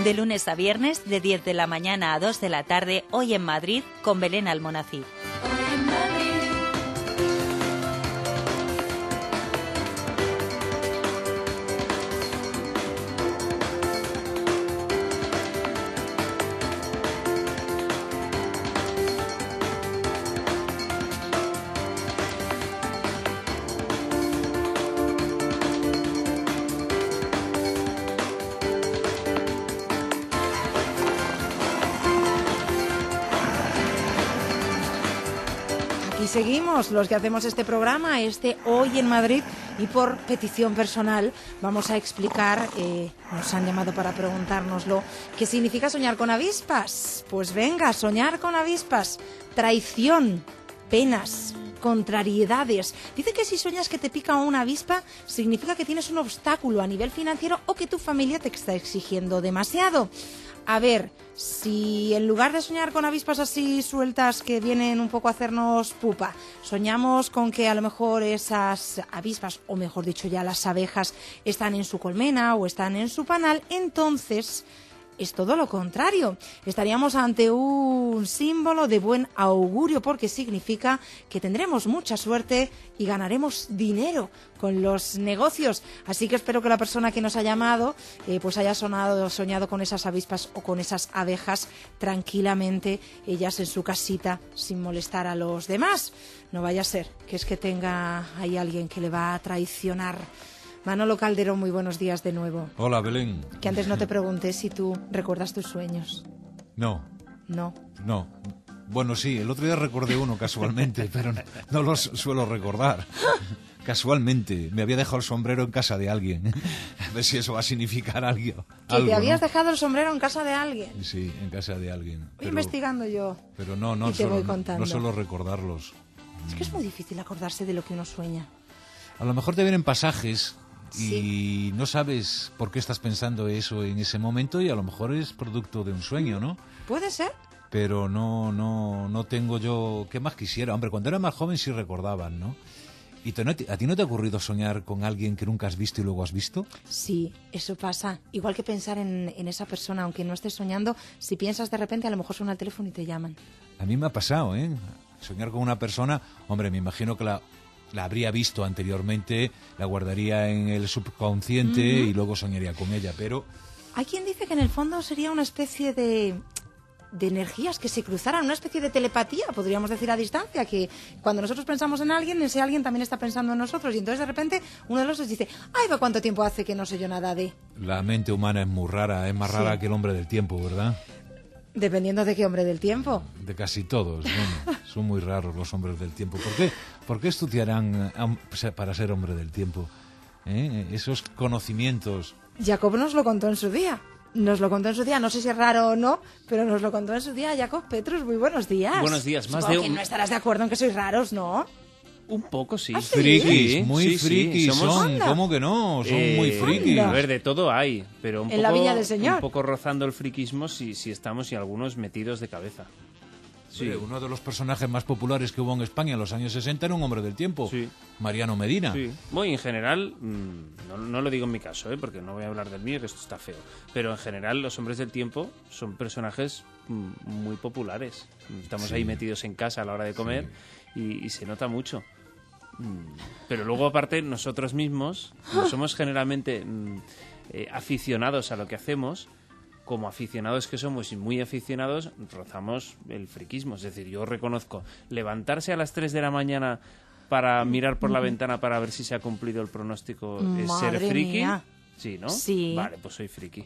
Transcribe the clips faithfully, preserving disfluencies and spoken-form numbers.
De lunes a viernes, de diez de la mañana a dos de la tarde, hoy en Madrid, con Belén Almonacid. Seguimos los que hacemos este programa, este Hoy en Madrid, y por petición personal vamos a explicar, eh, nos han llamado para preguntárnoslo, ¿qué significa soñar con avispas? Pues venga, soñar con avispas, traición, penas, contrariedades. Dice que si sueñas que te pica una avispa, significa que tienes un obstáculo a nivel financiero o que tu familia te está exigiendo demasiado. A ver, si en lugar de soñar con avispas así sueltas que vienen un poco a hacernos pupa, soñamos con que a lo mejor esas avispas, o mejor dicho ya las abejas, están en su colmena o están en su panal, entonces es todo lo contrario. Estaríamos ante un símbolo de buen augurio porque significa que tendremos mucha suerte y ganaremos dinero con los negocios. Así que espero que la persona que nos ha llamado eh, pues haya sonado, soñado con esas avispas o con esas abejas tranquilamente, ellas en su casita, sin molestar a los demás. No vaya a ser que es que tenga ahí alguien que le va a traicionar. Manolo Calderón, muy buenos días de nuevo. Hola, Belén. Que antes no te pregunté si tú recuerdas tus sueños. No. No. No. Bueno, sí, el otro día recordé uno casualmente, pero no, no los suelo recordar. Casualmente, me había dejado el sombrero en casa de alguien. A ver si eso va a significar algo. ¿Que algo, te habías ¿no? dejado el sombrero en casa de alguien? Sí, en casa de alguien. Voy Pero, investigando yo. Pero no, no, y te solo, voy contando. no, no suelo recordarlos. Es que es muy difícil acordarse de lo que uno sueña. A lo mejor te vienen pasajes y Sí. no sabes por qué estás pensando eso en ese momento y a lo mejor es producto de un sueño, ¿no? ¿Puede ser? Pero no, no, no tengo yo... ¿Qué más quisiera? Hombre, cuando era más joven sí recordaban, ¿no? ¿Y te, a ti no te ha ocurrido soñar con alguien que nunca has visto y luego has visto? Sí, eso pasa. Igual que pensar en, en esa persona, aunque no estés soñando, si piensas de repente a lo mejor suena el teléfono y te llaman. A mí me ha pasado, ¿eh? Soñar con una persona, hombre, me imagino que la, la habría visto anteriormente, la guardaría en el subconsciente Uh-huh. y luego soñaría con ella, pero... Hay quien dice que en el fondo sería una especie de... de energías que se cruzaran, una especie de telepatía, podríamos decir a distancia, que cuando nosotros pensamos en alguien, ese alguien también está pensando en nosotros, y entonces de repente uno de los dos dice, ay, va, ¿cuánto tiempo hace que no sé yo nada de...? La mente humana es muy rara, es más rara Sí. que el hombre del tiempo, ¿verdad? Dependiendo de qué hombre del tiempo. De casi todos, bueno, son muy raros los hombres del tiempo. ¿Por qué, ¿Por qué estudiarán eh, para ser hombre del tiempo? ¿Eh? Esos conocimientos... Jacob nos lo contó en su día. Nos lo contó en su día, no sé si es raro o no, pero nos lo contó en su día Jacob Petrus. Muy buenos días. Buenos días, más Supongo de que un... no estarás de acuerdo en que sois raros, ¿no? Un poco, sí. ¿Ah, sí? Frikis, Sí, muy sí, sí, frikis somos- son, Anda. ¿cómo que no? Son Eh, muy frikis. A ver, de todo hay, pero un En poco, la Viña del Señor. un poco rozando el friquismo si, si estamos y algunos metidos de cabeza. Sí. Hombre, uno de los personajes más populares que hubo en España en los años sesenta era un hombre del tiempo, Sí. Mariano Medina. Sí. Bueno, y en general, mmm, no, no lo digo en mi caso, ¿eh? Porque no voy a hablar del mío, que esto está feo. Pero en general, los hombres del tiempo son personajes mm, muy populares. Estamos Sí. ahí metidos en casa a la hora de comer y, y se nota mucho. Mm, Pero luego, aparte, nosotros mismos, como somos generalmente mm, eh, aficionados a lo que hacemos, como aficionados que somos y muy aficionados, rozamos el friquismo. Es decir, yo reconozco levantarse a las tres de la mañana para mirar por la ventana para ver si se ha cumplido el pronóstico es ser Madre friki. mía. Sí, ¿no? Sí. Vale, pues soy friki.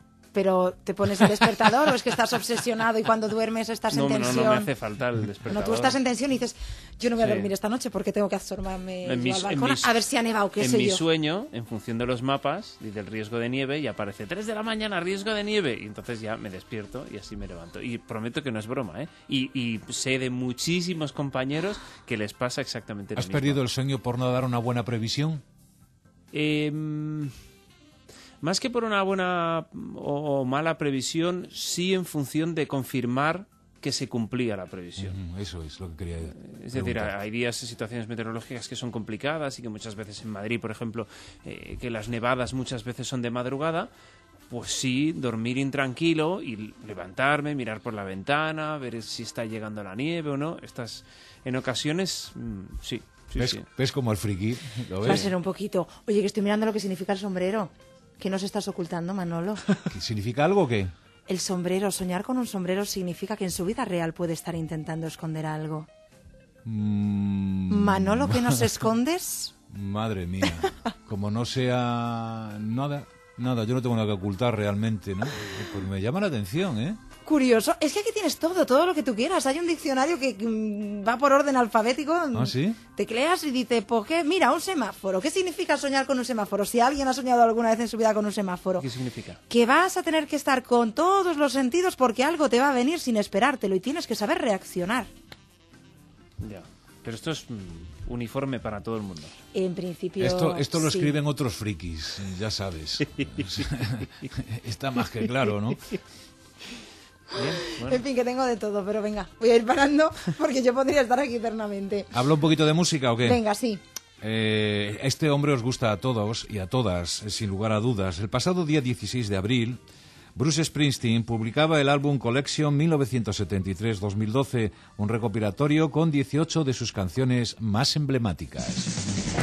Pero ¿te pones el despertador o es que estás obsesionado y cuando duermes estás No, en no, tensión? no me hace falta el despertador. No, tú estás en tensión y dices, yo no voy a Sí. dormir esta noche porque tengo que asomarme En yo mis- al en balcón mis- a ver si ha nevado, qué En sé mi yo. sueño, en función de los mapas, dice el riesgo de nieve y aparece tres de la mañana, riesgo de nieve. Y entonces ya me despierto y así me levanto. Y prometo que no es broma, ¿eh? Y, y sé de muchísimos compañeros que les pasa exactamente lo ¿Has mismo. perdido el sueño por no dar una buena previsión? Eh, más que por una buena o, o mala previsión, sí en función de confirmar que se cumplía la previsión. Mm, Eso es lo que quería decir. Es decir, hay días, situaciones meteorológicas que son complicadas y que muchas veces en Madrid, por ejemplo, eh, que las nevadas muchas veces son de madrugada, pues sí, dormir intranquilo y levantarme, mirar por la ventana, ver si está llegando la nieve o no. Estas, en ocasiones, mmm, sí. Sí, ¿Ves, sí. ¿Ves como el friki? ¿Lo ves? Va a ser un poquito. Oye, que estoy mirando lo que significa el sombrero. ¿Qué nos estás ocultando, Manolo? ¿Significa algo o qué? El sombrero, soñar con un sombrero significa que en su vida real puede estar intentando esconder algo. Mm, Manolo, ¿qué nos escondes? Madre mía. Como no sea nada, nada, yo no tengo nada que ocultar realmente, ¿no? Pues me llama la atención, ¿eh? Curioso. Es que aquí tienes todo, todo lo que tú quieras. Hay un diccionario que mm, va por orden alfabético. ¿Ah, sí? Tecleas y dice, pues qué, mira, un semáforo. ¿Qué significa soñar con un semáforo? Si alguien ha soñado alguna vez en su vida con un semáforo. ¿Qué significa? Que vas a tener que estar con todos los sentidos porque algo te va a venir sin esperártelo y tienes que saber reaccionar. Ya. Pero esto es mm, uniforme para todo el mundo. En principio, Esto, esto lo sí. escriben otros frikis, ya sabes. Está más que claro, ¿no? Bien, bueno. En fin, que tengo de todo, pero venga, voy a ir parando porque yo podría estar aquí eternamente. ¿Hablo un poquito de música o qué? Venga, sí. Eh, este hombre os gusta a todos y a todas, sin lugar a dudas. El pasado día dieciséis de abril, Bruce Springsteen publicaba el álbum Collection mil novecientos setenta y tres dos mil doce, un recopilatorio con dieciocho de sus canciones más emblemáticas.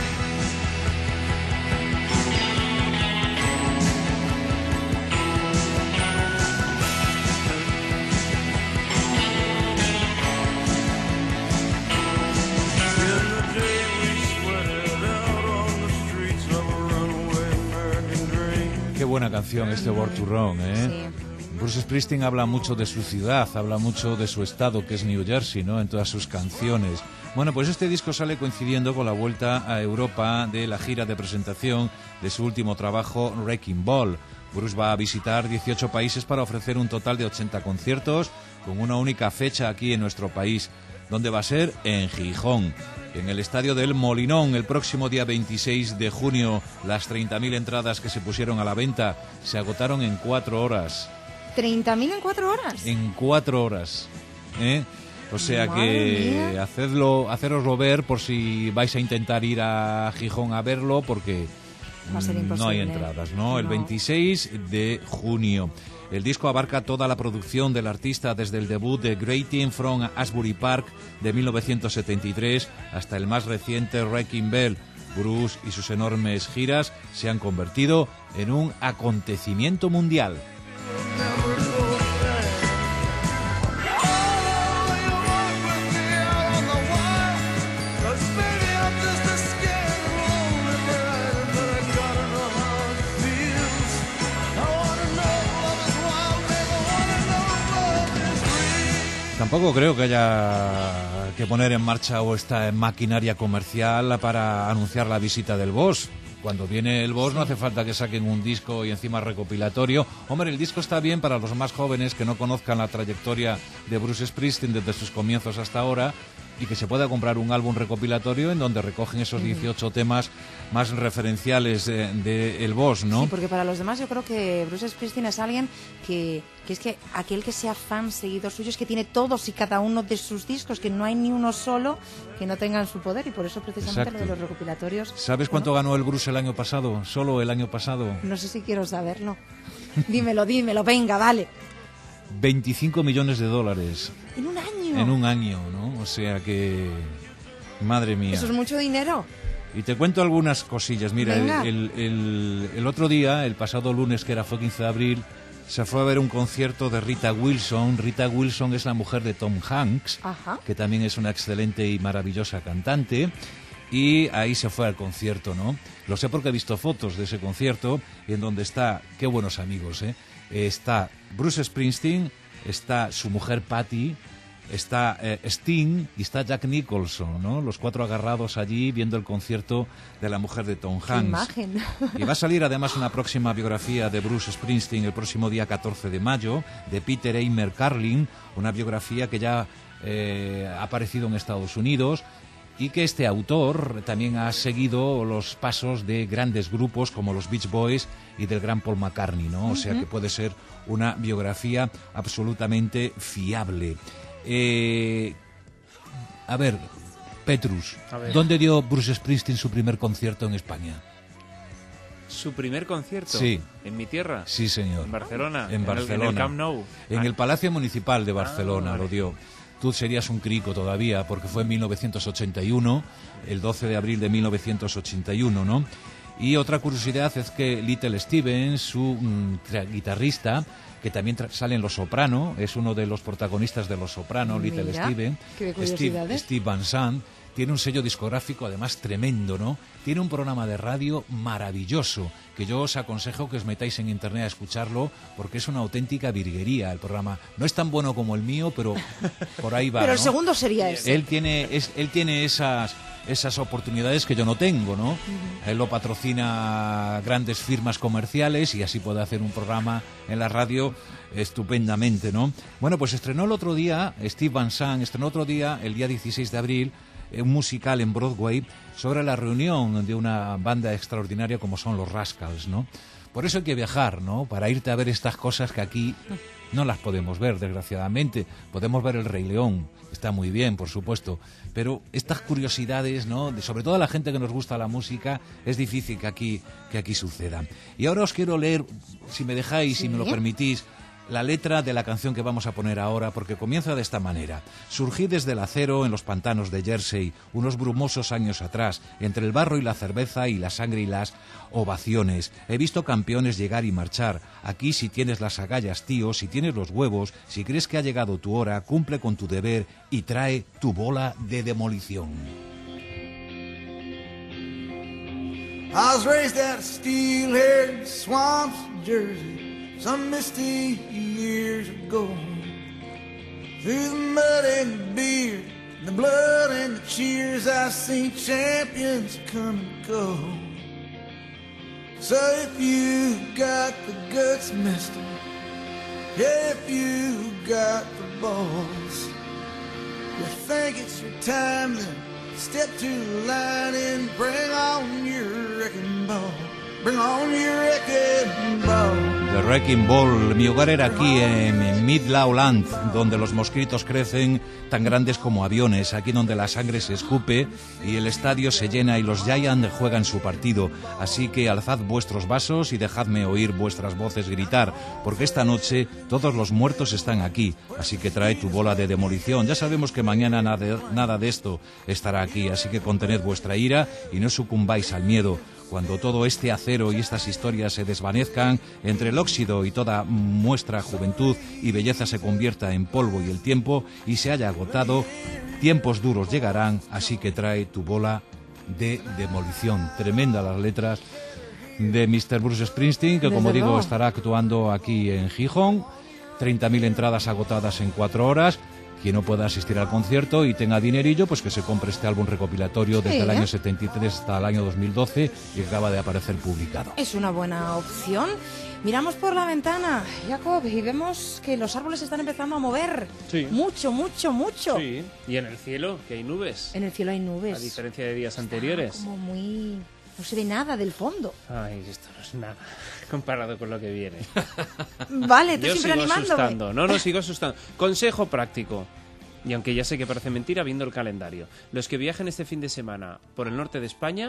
Qué buena canción este Born to Run, ¿eh? Sí. Bruce Springsteen habla mucho de su ciudad, habla mucho de su estado, que es New Jersey, ¿no? En todas sus canciones. Bueno, pues este disco sale coincidiendo con la vuelta a Europa de la gira de presentación de su último trabajo, Wrecking Ball. Bruce va a visitar dieciocho países para ofrecer un total de ochenta conciertos, con una única fecha aquí en nuestro país. ¿Dónde va a ser? En Gijón, en el Estadio del Molinón, el próximo día veintiséis de junio. Las treinta mil entradas que se pusieron a la venta se agotaron en cuatro horas. ¿treinta mil en cuatro horas? En cuatro horas, ¿eh? O sea Madre que mía. hacedlo, hacéroslo ver por si vais a intentar ir a Gijón a verlo, porque Va a ser mm, no hay imposible. entradas, ¿no? El No. veintiséis de junio. El disco abarca toda la producción del artista desde el debut de Greeting from Asbury Park de mil novecientos setenta y tres hasta el más reciente Wrecking Ball. Bruce y sus enormes giras se han convertido en un acontecimiento mundial. Tampoco creo que haya que poner en marcha o esta maquinaria comercial para anunciar la visita del Boss. Cuando viene el Boss no hace falta que saquen un disco y encima recopilatorio. Hombre, el disco está bien para los más jóvenes que no conozcan la trayectoria de Bruce Springsteen desde sus comienzos hasta ahora, y que se pueda comprar un álbum recopilatorio en donde recogen esos dieciocho temas más referenciales de, de El Boss, ¿no? Sí, porque para los demás yo creo que Bruce Springsteen es alguien que, que es que aquel que sea fan, seguidor suyo, es que tiene todos y cada uno de sus discos, que no hay ni uno solo que no tenga en su poder, y por eso precisamente Exacto. lo de los recopilatorios. ¿Sabes cuánto bueno, ganó el Bruce el año pasado? Solo el año pasado. No sé si quiero saberlo. Dímelo, dímelo, venga, vale. veinticinco millones de dólares En un año. en un año, ¿no? O sea que... Madre mía. Eso es mucho dinero. Y te cuento algunas cosillas. Mira, el, Venga. el, el- el otro día, el pasado lunes, que era fue quince de abril, se fue a ver un concierto de Rita Wilson. Rita Wilson es la mujer de Tom Hanks, Ajá. que también es una excelente y maravillosa cantante. Y ahí se fue al concierto, ¿no? Lo sé porque he visto fotos de ese concierto, en donde está, qué buenos amigos, ¿eh? Está Bruce Springsteen, está su mujer Patty, está eh, Sting y está Jack Nicholson, ¿no? Los cuatro agarrados allí viendo el concierto de la mujer de Tom Qué Hanks. imagen. Y va a salir además una próxima biografía de Bruce Springsteen el próximo día catorce de mayo, de Peter Eimer Carlin, una biografía que ya eh, ha aparecido en Estados Unidos, y que este autor también ha seguido los pasos de grandes grupos como los Beach Boys y del gran Paul McCartney, ¿no? O sea que puede ser una biografía absolutamente fiable. Eh, a ver, Petrus, A ver. ¿dónde dio Bruce Springsteen su primer concierto en España? su primer concierto. Sí. En mi tierra. Sí, señor. En Barcelona. En Barcelona. El, en el Camp Nou. En ah. el Palacio Municipal de Barcelona ah, lo dio. Tú serías un crico todavía, porque fue en mil novecientos ochenta y uno, el doce de abril de mil novecientos ochenta y uno, ¿no? Y otra curiosidad es que Little Steven, su mm, guitarrista, que también sale en Los Soprano, es uno de los protagonistas de Los Soprano, Little Mira, Steven, qué Steve, curiosidades. Steve Van Sant, tiene un sello discográfico además tremendo, ¿no? Tiene un programa de radio maravilloso, que yo os aconsejo que os metáis en internet a escucharlo, porque es una auténtica virguería el programa. No es tan bueno como el mío, pero por ahí va, Pero el ¿no? segundo sería ese. Él tiene, es, él tiene esas, esas oportunidades que yo no tengo, ¿no? Uh-huh. Él lo patrocina grandes firmas comerciales y así puede hacer un programa en la radio estupendamente, ¿no? Bueno, pues estrenó el otro día, Steve Van Sant, estrenó otro día, el día dieciséis de abril, un musical en Broadway sobre la reunión de una banda extraordinaria como son los Rascals, ¿no? Por eso hay que viajar, ¿no? Para irte a ver estas cosas que aquí no las podemos ver, desgraciadamente. Podemos ver el Rey León, está muy bien, por supuesto, pero estas curiosidades, ¿no? De, sobre todo a la gente que nos gusta la música, es difícil que aquí, que aquí sucedan. Y ahora os quiero leer, si me dejáis, ¿sí? Si me lo permitís, la letra de la canción que vamos a poner ahora, porque comienza de esta manera. Surgí desde el acero en los pantanos de Jersey, unos brumosos años atrás, entre el barro y la cerveza y la sangre y las ovaciones. He visto campeones llegar y marchar. Aquí, si tienes las agallas, tío, si tienes los huevos, si crees que ha llegado tu hora, cumple con tu deber y trae tu bola de demolición. I was raised out of steel-haired swamps, Jersey, some misty years ago. Through the mud and the beer, the blood and the cheers, I've seen champions come and go. So if you got the guts, mister, if you got the balls, you think it's your time, then step to the line and bring on your wrecking ball. Bring on your wrecking ball. The Wrecking Ball. Mi hogar era aquí en Midlowland, donde los mosquitos crecen tan grandes como aviones, aquí donde la sangre se escupe y el estadio se llena y los Giants juegan su partido. Así que alzad vuestros vasos y dejadme oír vuestras voces gritar, porque esta noche todos los muertos están aquí, así que trae tu bola de demolición. Ya sabemos que mañana nada, nada de esto estará aquí, así que contened vuestra ira y no sucumbáis al miedo. Cuando todo este acero y estas historias se desvanezcan, entre el óxido y toda muestra juventud y belleza se convierta en polvo y el tiempo y se haya agotado, tiempos duros llegarán, así que trae tu bola de demolición. Tremenda las letras de mister Bruce Springsteen, que como digo estará actuando aquí en Gijón. treinta mil entradas agotadas en cuatro horas. Quien no pueda asistir al concierto y tenga dinerillo, pues que se compre este álbum recopilatorio desde sí, el año setenta y tres hasta el año dos mil doce y que acaba de aparecer publicado. Es una buena opción. Miramos por la ventana, Jacob, y vemos que los árboles están empezando a mover. Sí. Mucho, mucho, mucho. Sí, y en el cielo, que hay nubes. En el cielo hay nubes. A diferencia de días anteriores. Como muy... no se ve nada del fondo. Ay, esto no es nada comparado con lo que viene. Vale, tú Yo siempre sigo animándome. asustando. No, no, sigo asustando. Consejo práctico. Y aunque ya sé que parece mentira, viendo el calendario. Los que viajen este fin de semana por el norte de España,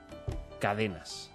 cadenas.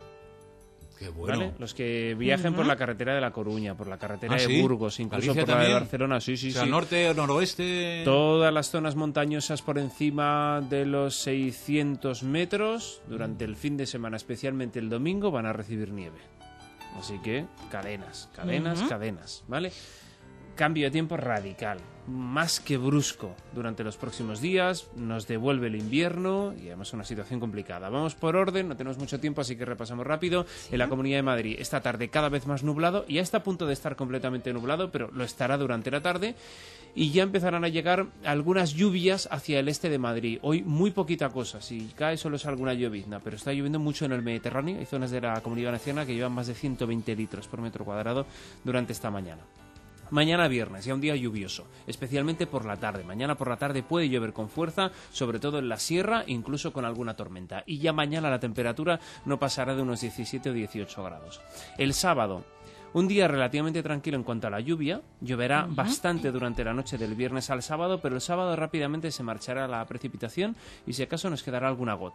Qué bueno. ¿Vale? Los que viajen uh-huh. por la carretera de La Coruña, por la carretera ¿Ah, de sí? Burgos, incluso Galicia por la también. de Barcelona. Sí, sí, o sea, sí. norte o noroeste. Todas las zonas montañosas por encima de los seiscientos metros, durante el fin de semana, especialmente el domingo, van a recibir nieve. Así que, cadenas, cadenas, uh-huh. cadenas, ¿vale? Cambio de tiempo radical, más que brusco durante los próximos días, nos devuelve el invierno y además una situación complicada. Vamos por orden, no tenemos mucho tiempo, así que repasamos rápido. ¿Sí? En la Comunidad de Madrid, esta tarde cada vez más nublado, ya está a punto de estar completamente nublado, pero lo estará durante la tarde y ya empezarán a llegar algunas lluvias hacia el este de Madrid. Hoy muy poquita cosa, si cae solo es alguna llovizna, pero está lloviendo mucho en el Mediterráneo. Hay zonas de la Comunidad Valenciana que llevan más de ciento veinte litros por metro cuadrado durante esta mañana. Mañana viernes, ya un día lluvioso, especialmente por la tarde. Mañana por la tarde puede llover con fuerza, sobre todo en la sierra, incluso con alguna tormenta. Y ya mañana la temperatura no pasará de unos diecisiete o dieciocho grados. El sábado, un día relativamente tranquilo en cuanto a la lluvia. Lloverá uh-huh. bastante durante la noche del viernes al sábado, pero el sábado rápidamente se marchará la precipitación y si acaso nos quedará alguna gota.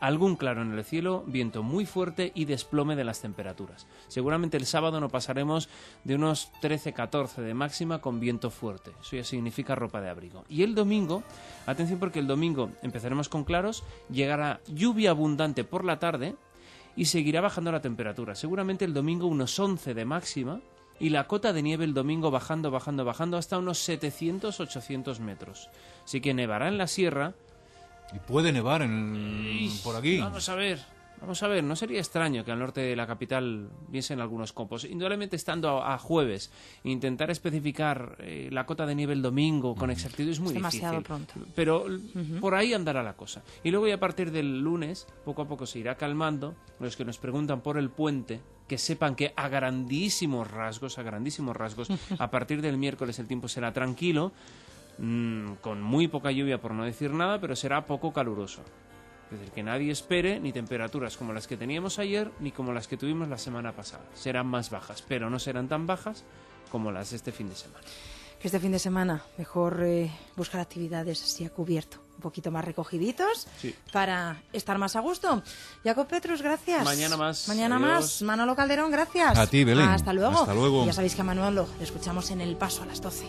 algún claro en el cielo, viento muy fuerte y desplome de las temperaturas. Seguramente el sábado no pasaremos de unos trece catorce de máxima con viento fuerte. Eso ya significa ropa de abrigo. Y el domingo, atención porque el domingo empezaremos con claros, llegará lluvia abundante por la tarde y seguirá bajando la temperatura. Seguramente el domingo unos once de máxima y la cota de nieve el domingo bajando, bajando, bajando hasta unos setecientos ochocientos metros. Así que nevará en la sierra. Y puede nevar en, por aquí. Vamos a ver, vamos a ver. No sería extraño que al norte de la capital viesen algunos copos. Indudablemente estando a, a jueves, intentar especificar eh, la cota de nieve el domingo con exactitud es muy es demasiado difícil. pronto. Pero uh-huh. por ahí andará la cosa. Y luego ya a partir del lunes, poco a poco se irá calmando. Los que nos preguntan por el puente, que sepan que a grandísimos rasgos, a grandísimos rasgos, a partir del miércoles el tiempo será tranquilo, mmm, con muy poca lluvia por no decir nada, pero será poco caluroso. Es decir, que nadie espere ni temperaturas como las que teníamos ayer, ni como las que tuvimos la semana pasada. Serán más bajas, pero no serán tan bajas como las de este fin de semana. Que este fin de semana mejor eh, buscar actividades así a cubierto, un poquito más recogiditos, sí, para estar más a gusto. Jacob Petrus, gracias. Mañana más. Mañana Adiós. más. Manolo Calderón, gracias. A ti, Belén. Hasta luego. Hasta luego. Y ya sabéis que a Manolo le escuchamos en El Paso a las doce.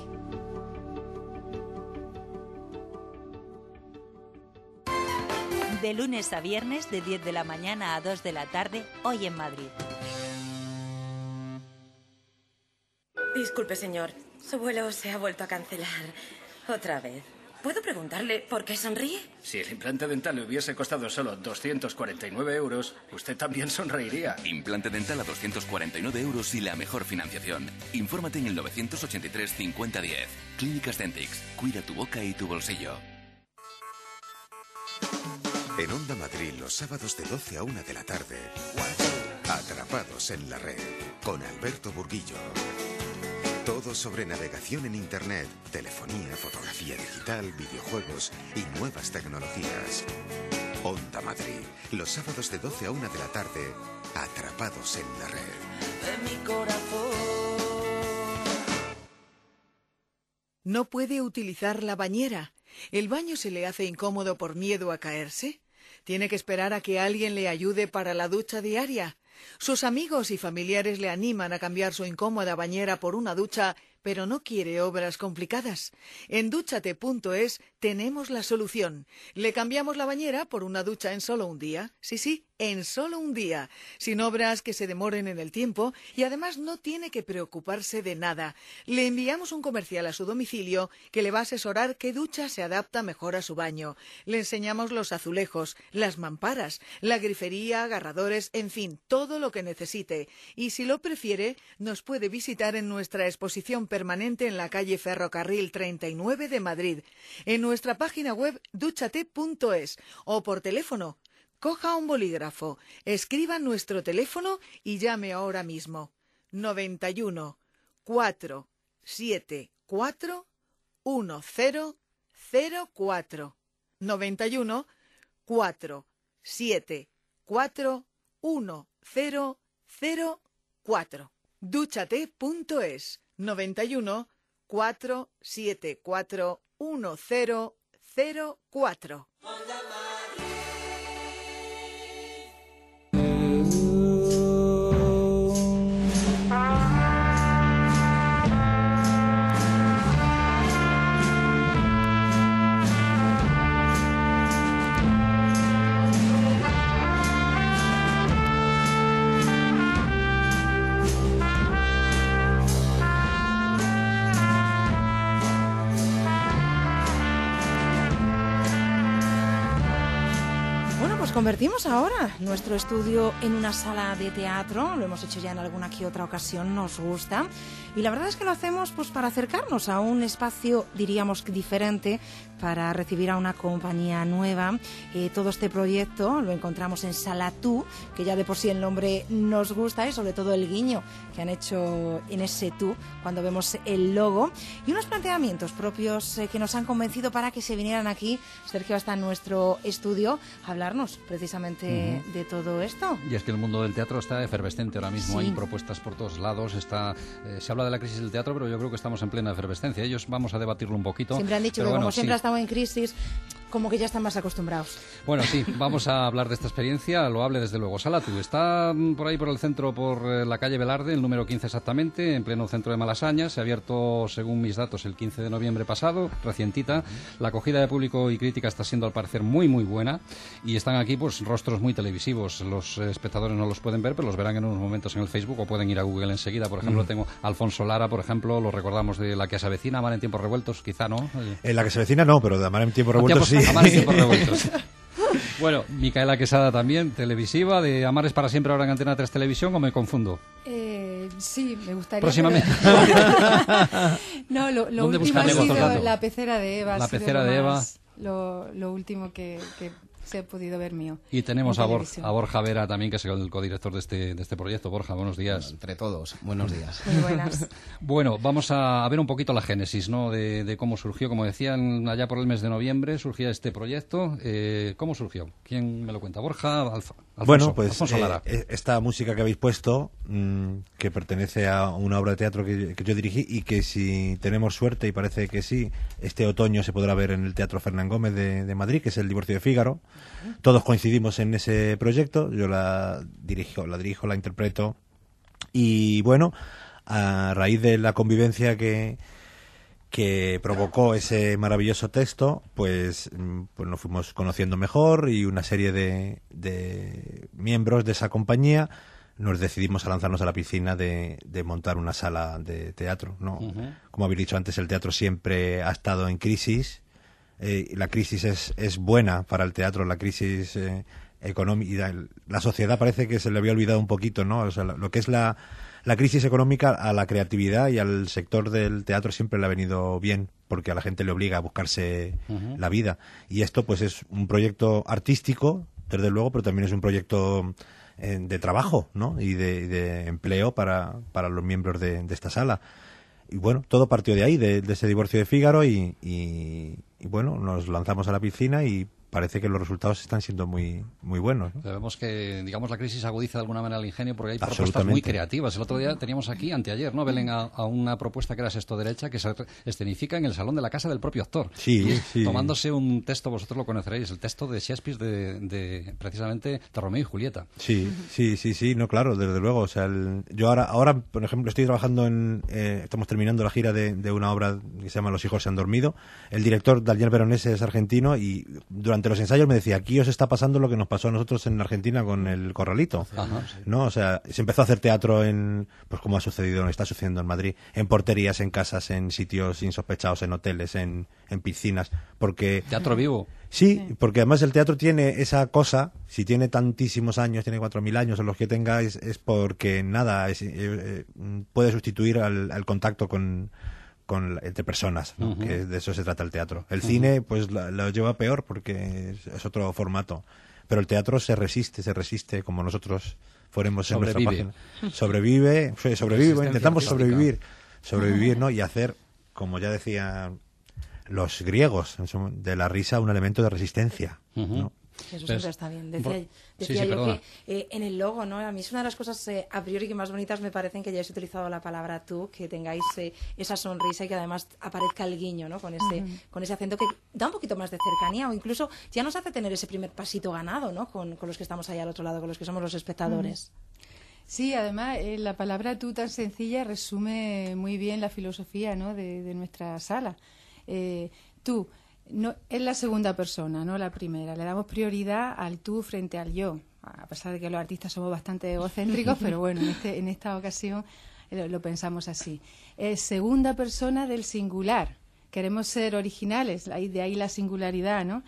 De lunes a viernes, de diez de la mañana a dos de la tarde, Hoy en Madrid. Disculpe, señor. Su vuelo se ha vuelto a cancelar. Otra vez. ¿Puedo preguntarle por qué sonríe? Si el implante dental le hubiese costado solo doscientos cuarenta y nueve euros, usted también sonreiría. Implante dental a doscientos cuarenta y nueve euros y la mejor financiación. Infórmate en el novecientos ochenta y tres cincuenta diez. Clínicas Dentix. Cuida tu boca y tu bolsillo. En Onda Madrid, los sábados de doce a una de la tarde, Atrapados en la Red, con Alberto Burguillo. Todo sobre navegación en Internet, telefonía, fotografía digital, videojuegos y nuevas tecnologías. Onda Madrid, los sábados de doce a una de la tarde, Atrapados en la Red. De mi corazón. No puede utilizar la bañera. ¿El baño se le hace incómodo por miedo a caerse? ¿Tiene que esperar a que alguien le ayude para la ducha diaria? Sus amigos y familiares le animan a cambiar su incómoda bañera por una ducha, pero no quiere obras complicadas. En dúchate punto es tenemos la solución. Le cambiamos la bañera por una ducha en solo un día. Sí, sí, en solo un día. Sin obras que se demoren en el tiempo y además no tiene que preocuparse de nada. Le enviamos un comercial a su domicilio que le va a asesorar qué ducha se adapta mejor a su baño. Le enseñamos los azulejos, las mamparas, la grifería, agarradores, en fin, todo lo que necesite. Y si lo prefiere, nos puede visitar en nuestra exposición permanente en la calle Ferrocarril treinta y nueve de Madrid, en nuestra página web dúchate punto es o por teléfono. Coja un bolígrafo, escriba nuestro teléfono y llame ahora mismo. noventa y uno, cuatro, siete, cuatro, uno cero cero cuatro. noventa y uno, cuatro, siete, cuatro, uno cero cero cuatro. dúchate punto es. noventa y uno, cuatro, siete, cuatro, uno cero cero cuatro. Convertimos ahora nuestro estudio en una sala de teatro, lo hemos hecho ya en alguna que otra ocasión, nos gusta, y la verdad es que lo hacemos pues para acercarnos a un espacio, diríamos, diferente, para recibir a una compañía nueva. Eh, todo este proyecto lo encontramos en Sala Tú, que ya de por sí el nombre nos gusta, y sobre todo el guiño que han hecho en ese Tú cuando vemos el logo, y unos planteamientos propios eh, que nos han convencido para que se vinieran aquí. Sergio está en nuestro estudio a hablarnos precisamente uh-huh. de todo esto. Y es que el mundo del teatro está efervescente ahora mismo, sí. Hay propuestas por todos lados, está eh, se habla de la crisis del teatro, pero yo creo que estamos en plena efervescencia. Ellos vamos a debatirlo un poquito. Siempre han dicho que bueno, como siempre sí. ha estado en crisis, como que ya están más acostumbrados. Bueno, sí, vamos a hablar de esta experiencia, lo hable desde luego. Salatu está por ahí por el centro, por la calle Velarde, el número quince exactamente, en pleno centro de Malasaña. Se ha abierto, según mis datos, el quince de noviembre pasado, recientita. La acogida de público y crítica está siendo al parecer muy, muy buena. Y están aquí pues rostros muy televisivos. Los espectadores no los pueden ver, pero los verán en unos momentos en el Facebook o pueden ir a Google enseguida. Por ejemplo, mm. tengo a Alfonso Lara, por ejemplo, lo recordamos de La que se avecina, Amar en tiempos revueltos, quizá no. En La que se avecina no, pero de Amar en tiempos revueltos sí. Amar en tiempos revueltos. Bueno, Micaela Quesada también, televisiva, de Amar es para siempre ahora en Antena tres Televisión, ¿o me confundo? Eh, sí, me gustaría. Próximamente. Pero... no, lo, lo último ha sido La pecera de Eva. La pecera de Eva. Lo, lo último que, que se ha podido ver mío. Y tenemos a, Bor a Borja Vera también, que es el codirector de este, de este proyecto. Borja, buenos días. Entre todos, buenos días. Muy buenas. Bueno, vamos a, a ver un poquito la génesis, ¿no? De, de cómo surgió. Como decían, allá por el mes de noviembre surgía este proyecto. Eh, ¿Cómo surgió? ¿Quién me lo cuenta? Borja, Alfa, Alfonso, bueno, pues Alfonso Lara. Eh, esta música que habéis puesto, mmm, que pertenece a una obra de teatro que, que yo dirigí y que si tenemos suerte, y parece que sí, este otoño se podrá ver en el Teatro Fernán Gómez de, de Madrid, que es El divorcio de Fígaro. Todos coincidimos en ese proyecto, yo la dirijo, la dirijo, la interpreto, y bueno, a raíz de la convivencia que que provocó ese maravilloso texto, pues, pues nos fuimos conociendo mejor, y una serie de, de miembros de esa compañía nos decidimos a lanzarnos a la piscina de, de montar una sala de teatro, ¿no? Uh-huh. Como habéis dicho antes, el teatro siempre ha estado en crisis. Eh, la crisis es, es buena para el teatro, la crisis eh, económica. La sociedad parece que se le había olvidado un poquito, ¿no? O sea, lo que es la, la crisis económica, a la creatividad y al sector del teatro siempre le ha venido bien, porque a la gente le obliga a buscarse uh-huh. la vida. Y esto pues es un proyecto artístico, desde luego, pero también es un proyecto eh, de trabajo, ¿no? Y de, de empleo para, para los miembros de, de esta sala. Y bueno, todo partió de ahí, de, de ese divorcio de Fígaro, y, y, y bueno, nos lanzamos a la piscina y parece que los resultados están siendo muy muy buenos, ¿no? Vemos que, digamos, la crisis agudiza de alguna manera el ingenio, porque hay propuestas muy creativas. El otro día teníamos aquí, anteayer, ¿no, Belén, a, a una propuesta que era Sexto Derecha, que se escenifica en el salón de la casa del propio actor. Sí, sí. Tomándose un texto, vosotros lo conoceréis, el texto de Shakespeare de, de precisamente, de Romeo y Julieta. Sí, sí, sí, sí, no, claro, desde luego. O sea, el, yo ahora, ahora, por ejemplo, estoy trabajando en, eh, estamos terminando la gira de, de una obra que se llama Los hijos se han dormido. El director, Daniel Veronese, es argentino, y durante los ensayos me decía, aquí os está pasando lo que nos pasó a nosotros en Argentina con El Corralito. Ajá. ¿No? O sea, se empezó a hacer teatro en, pues como ha sucedido, está sucediendo en Madrid, en porterías, en casas, en sitios insospechados, en hoteles, en, en piscinas, porque... Teatro vivo. Sí, porque además el teatro tiene esa cosa, si tiene tantísimos años, tiene cuatro mil años o los que tenga, es, es porque nada, es, eh, eh, puede sustituir al, al contacto con... Con, entre personas, ¿no? Uh-huh. Que de eso se trata el teatro. El uh-huh. cine pues lo, lo lleva peor porque es, es otro formato, pero el teatro se resiste, se resiste como nosotros fuéramos en nuestra página. Sobrevive, sobrevive, intentamos sobrevivir, sobrevivir, ¿no? Y hacer, como ya decían los griegos, de la risa un elemento de resistencia, uh-huh. ¿no? Eso siempre está bien. Decía, decía sí, sí, yo perdona. que eh, en el logo, ¿no? A mí es una de las cosas eh, a priori que más bonitas me parecen que hayáis utilizado la palabra tú, que tengáis eh, esa sonrisa y que además aparezca el guiño, ¿no? Con ese, uh-huh. con ese acento que da un poquito más de cercanía, o incluso ya nos hace tener ese primer pasito ganado, ¿no? Con, con los que estamos allá al otro lado, con los que somos los espectadores. Uh-huh. Sí, además eh, la palabra tú tan sencilla resume muy bien la filosofía, ¿no? de, de nuestra sala. Eh, tú no es la segunda persona, no la primera. Le damos prioridad al tú frente al yo, a pesar de que los artistas somos bastante egocéntricos, pero bueno, en, este, en esta ocasión lo, lo pensamos así. Es segunda persona del singular. Queremos ser originales, de ahí la singularidad, ¿no?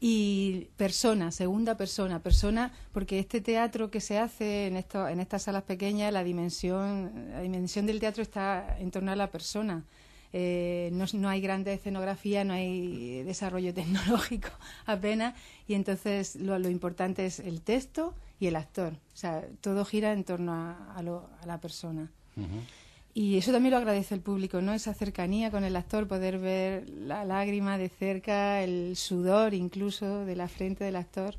Y persona, segunda persona, persona, porque este teatro que se hace en esto, en estas salas pequeñas, la dimensión, la dimensión del teatro está en torno a la persona. Eh, no, no hay grande escenografía, no hay desarrollo tecnológico apenas, y entonces lo, lo importante es el texto y el actor. O sea, todo gira en torno a, a, lo, a la persona. Uh-huh. Y eso también lo agradece el público, ¿no? Esa cercanía con el actor, poder ver la lágrima de cerca, el sudor incluso de la frente del actor.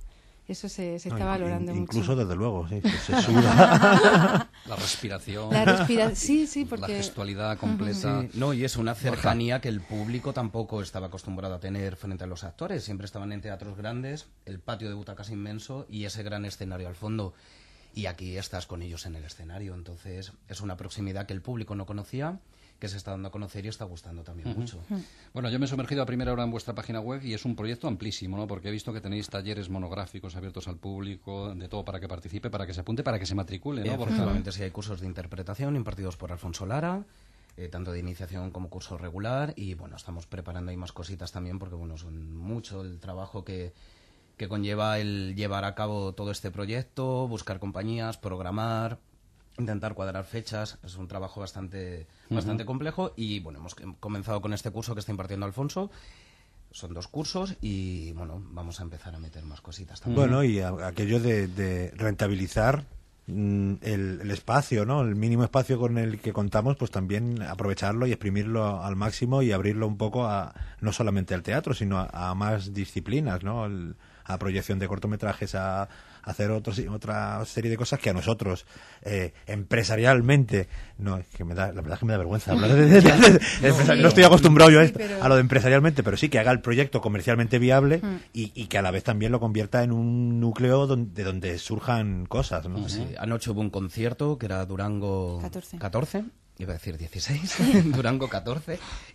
Eso se, se No, está in- valorando in- mucho. Incluso, desde luego, sí, se, se suda. La respiración. La respira- sí, sí, porque... La gestualidad completa. Sí, no, y es una cercanía que el público tampoco estaba acostumbrado a tener frente a los actores. Siempre estaban en teatros grandes, el patio de butacas inmenso y ese gran escenario al fondo. Y aquí estás con ellos en el escenario. Entonces, es una proximidad que el público no conocía, que se está dando a conocer y está gustando también Ujú. mucho. Bueno, yo me he sumergido a primera hora en vuestra página web y es un proyecto amplísimo, ¿no? Porque he visto que tenéis talleres monográficos abiertos al público, de todo para que participe, para que se apunte, para que se matricule, ¿no? Porque Efectivamente, sí hay cursos de interpretación impartidos por Alfonso Lara, eh, tanto de iniciación como curso regular, y bueno, estamos preparando ahí más cositas también porque bueno, son mucho el trabajo que, que conlleva el llevar a cabo todo este proyecto, buscar compañías, programar, intentar cuadrar fechas. Es un trabajo bastante, Ujú. bastante complejo y bueno, hemos em- comenzado con este curso que está impartiendo Alfonso. Son dos cursos y bueno, vamos a empezar a meter más cositas también. Bueno, y a- aquello de, de rentabilizar mm, el, el espacio, ¿no? El mínimo espacio con el que contamos, pues también aprovecharlo y exprimirlo al máximo y abrirlo un poco a no solamente al teatro, sino a, a más disciplinas, ¿no? El- a proyección de cortometrajes, a, a hacer otros, otra serie de cosas que a nosotros eh, empresarialmente, no, es que me da, la verdad es que me da vergüenza hablar de, de- de- de- de empresari- no estoy acostumbrado yo a esto, Sí, pero- a lo de empresarialmente, pero sí que haga el proyecto comercialmente viable Mm. y, y que a la vez también lo convierta en un núcleo don- de donde surjan cosas, ¿no? Sí, anoche hubo un concierto que era Durango catorce. catorce, iba a decir dieciséis, Durango catorce,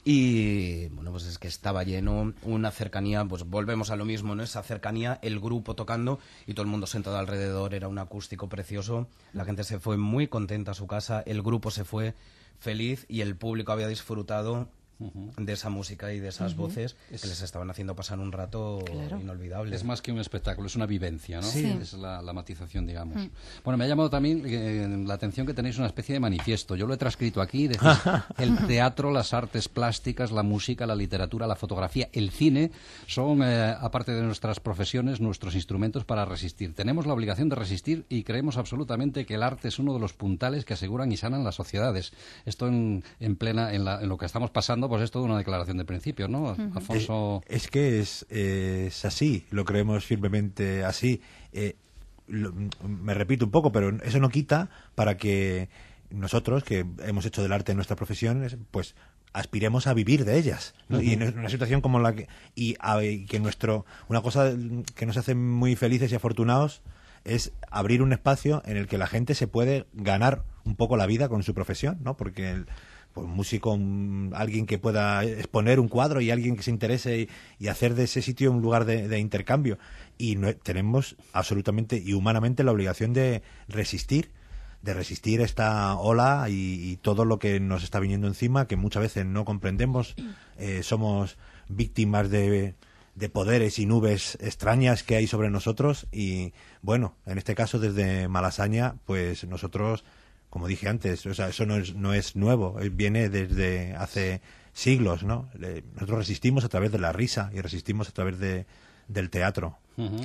y bueno, pues es que estaba lleno, una cercanía, pues volvemos a lo mismo, ¿no? Esa cercanía, el grupo tocando y todo el mundo sentado alrededor, era un acústico precioso, la gente se fue muy contenta a su casa, el grupo se fue feliz y el público había disfrutado de esa música y de esas Ujú. voces que les estaban haciendo pasar un rato Claro. inolvidable. Es más que un espectáculo, es una vivencia, ¿no? Sí. Es la, la matización, digamos. Mm. Bueno, me ha llamado también eh, la atención que tenéis una especie de manifiesto. Yo lo he transcrito aquí. Decís, el teatro, las artes plásticas, la música, la literatura, la fotografía, el cine son, eh, aparte de nuestras profesiones, nuestros instrumentos para resistir. Tenemos la obligación de resistir y creemos absolutamente que el arte es uno de los puntales que aseguran y sanan las sociedades. Esto en, en plena, en, la- en lo que estamos pasando, pues es toda una declaración de principios, ¿no? Alfonso. Eh, es que es, eh, es así, lo creemos firmemente así. Eh, lo- me repito un poco, pero eso no quita para que nosotros, que hemos hecho del arte nuestra profesión, es- pues aspiremos a vivir de ellas, ¿no? Y en una situación como la que y, a- y que nuestro una cosa que nos hace muy felices y afortunados es abrir un espacio en el que la gente se puede ganar un poco la vida con su profesión, ¿no? Porque el, pues, un músico, un- alguien que pueda exponer un cuadro y alguien que se interese y, y hacer de ese sitio un lugar de, de intercambio. Y no- tenemos absolutamente y humanamente la obligación de resistir, de resistir esta ola y, y todo lo que nos está viniendo encima, que muchas veces no comprendemos. Eh, somos víctimas de, de poderes y nubes extrañas que hay sobre nosotros y, bueno, en este caso desde Malasaña, pues nosotros, como dije antes, o sea, eso no es, no es nuevo, eh, viene desde hace siglos, ¿no? Eh, Nosotros resistimos a través de la risa y resistimos a través de, del teatro.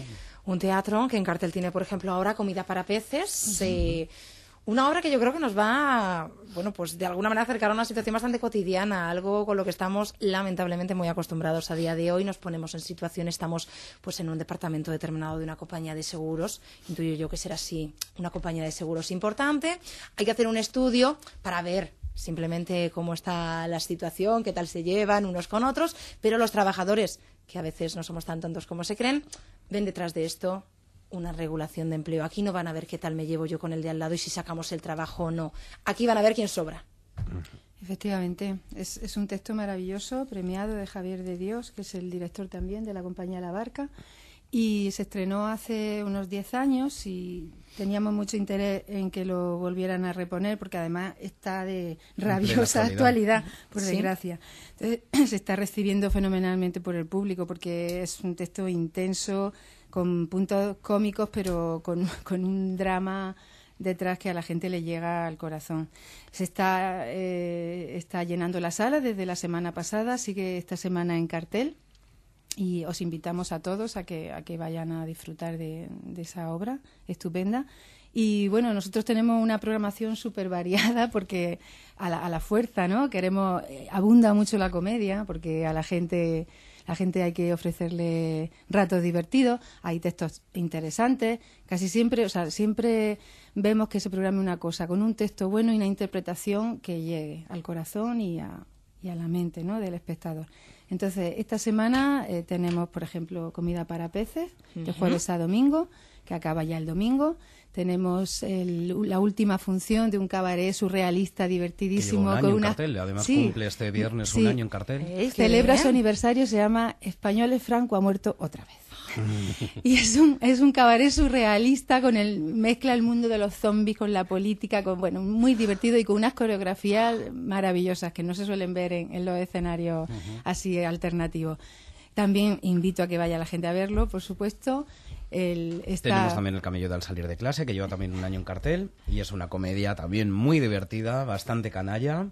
Un teatro que en cartel tiene, por ejemplo, ahora Comida para peces. eh, una obra que yo creo que nos va, bueno, pues de alguna manera acercar a una situación bastante cotidiana, algo con lo que estamos lamentablemente muy acostumbrados a día de hoy. Nos ponemos en situación, estamos pues en un departamento determinado de una compañía de seguros, intuyo yo que será así, una compañía de seguros importante. Hay que hacer un estudio para ver simplemente cómo está la situación, qué tal se llevan unos con otros, pero los trabajadores, que a veces no somos tan tontos como se creen, ven detrás de esto una regulación de empleo. Aquí no van a ver qué tal me llevo yo con el de al lado y si sacamos el trabajo o no. Aquí van a ver quién sobra. Efectivamente, es, es un texto maravilloso, premiado, de Javier de Dios, que es el director también de la compañía La Barca, y se estrenó hace unos diez años y teníamos mucho interés en que lo volvieran a reponer, porque además está de rabiosa actualidad, actualidad, por Sí. desgracia. Entonces, se está recibiendo fenomenalmente por el público, porque es un texto intenso, con puntos cómicos, pero con, con un drama detrás que a la gente le llega al corazón. Se está, eh, está llenando la sala desde la semana pasada, sigue esta semana en cartel y os invitamos a todos a que, a que vayan a disfrutar de, de esa obra estupenda. Y bueno, nosotros tenemos una programación súper variada porque a la, a la fuerza, ¿no? Queremos, eh, abunda mucho la comedia porque a la gente La gente hay que ofrecerle ratos divertidos, hay textos interesantes, casi siempre, o sea, siempre vemos que se programe una cosa con un texto bueno y una interpretación que llegue al corazón y a, y a la mente, ¿no?, del espectador. Entonces, esta semana eh, tenemos, por ejemplo, Comida para Peces, de jueves a domingo, que acaba ya el domingo. Tenemos el, la última función de un cabaret surrealista divertidísimo. Que lleva un año con en una... cartel, además sí, cumple este viernes sí. un año en cartel. Eh, celebra su aniversario, se llama Españoles, Franco ha muerto otra vez. Y es un, es un cabaret surrealista, con el mezcla el mundo de los zombies con la política, con bueno, muy divertido y con unas coreografías maravillosas que no se suelen ver en, en los escenarios uh-huh. así alternativos. También invito a que vaya la gente a verlo, por supuesto. El, está... Tenemos también El camello de Al salir de clase, que lleva también un año en cartel, y es una comedia también muy divertida, bastante canalla.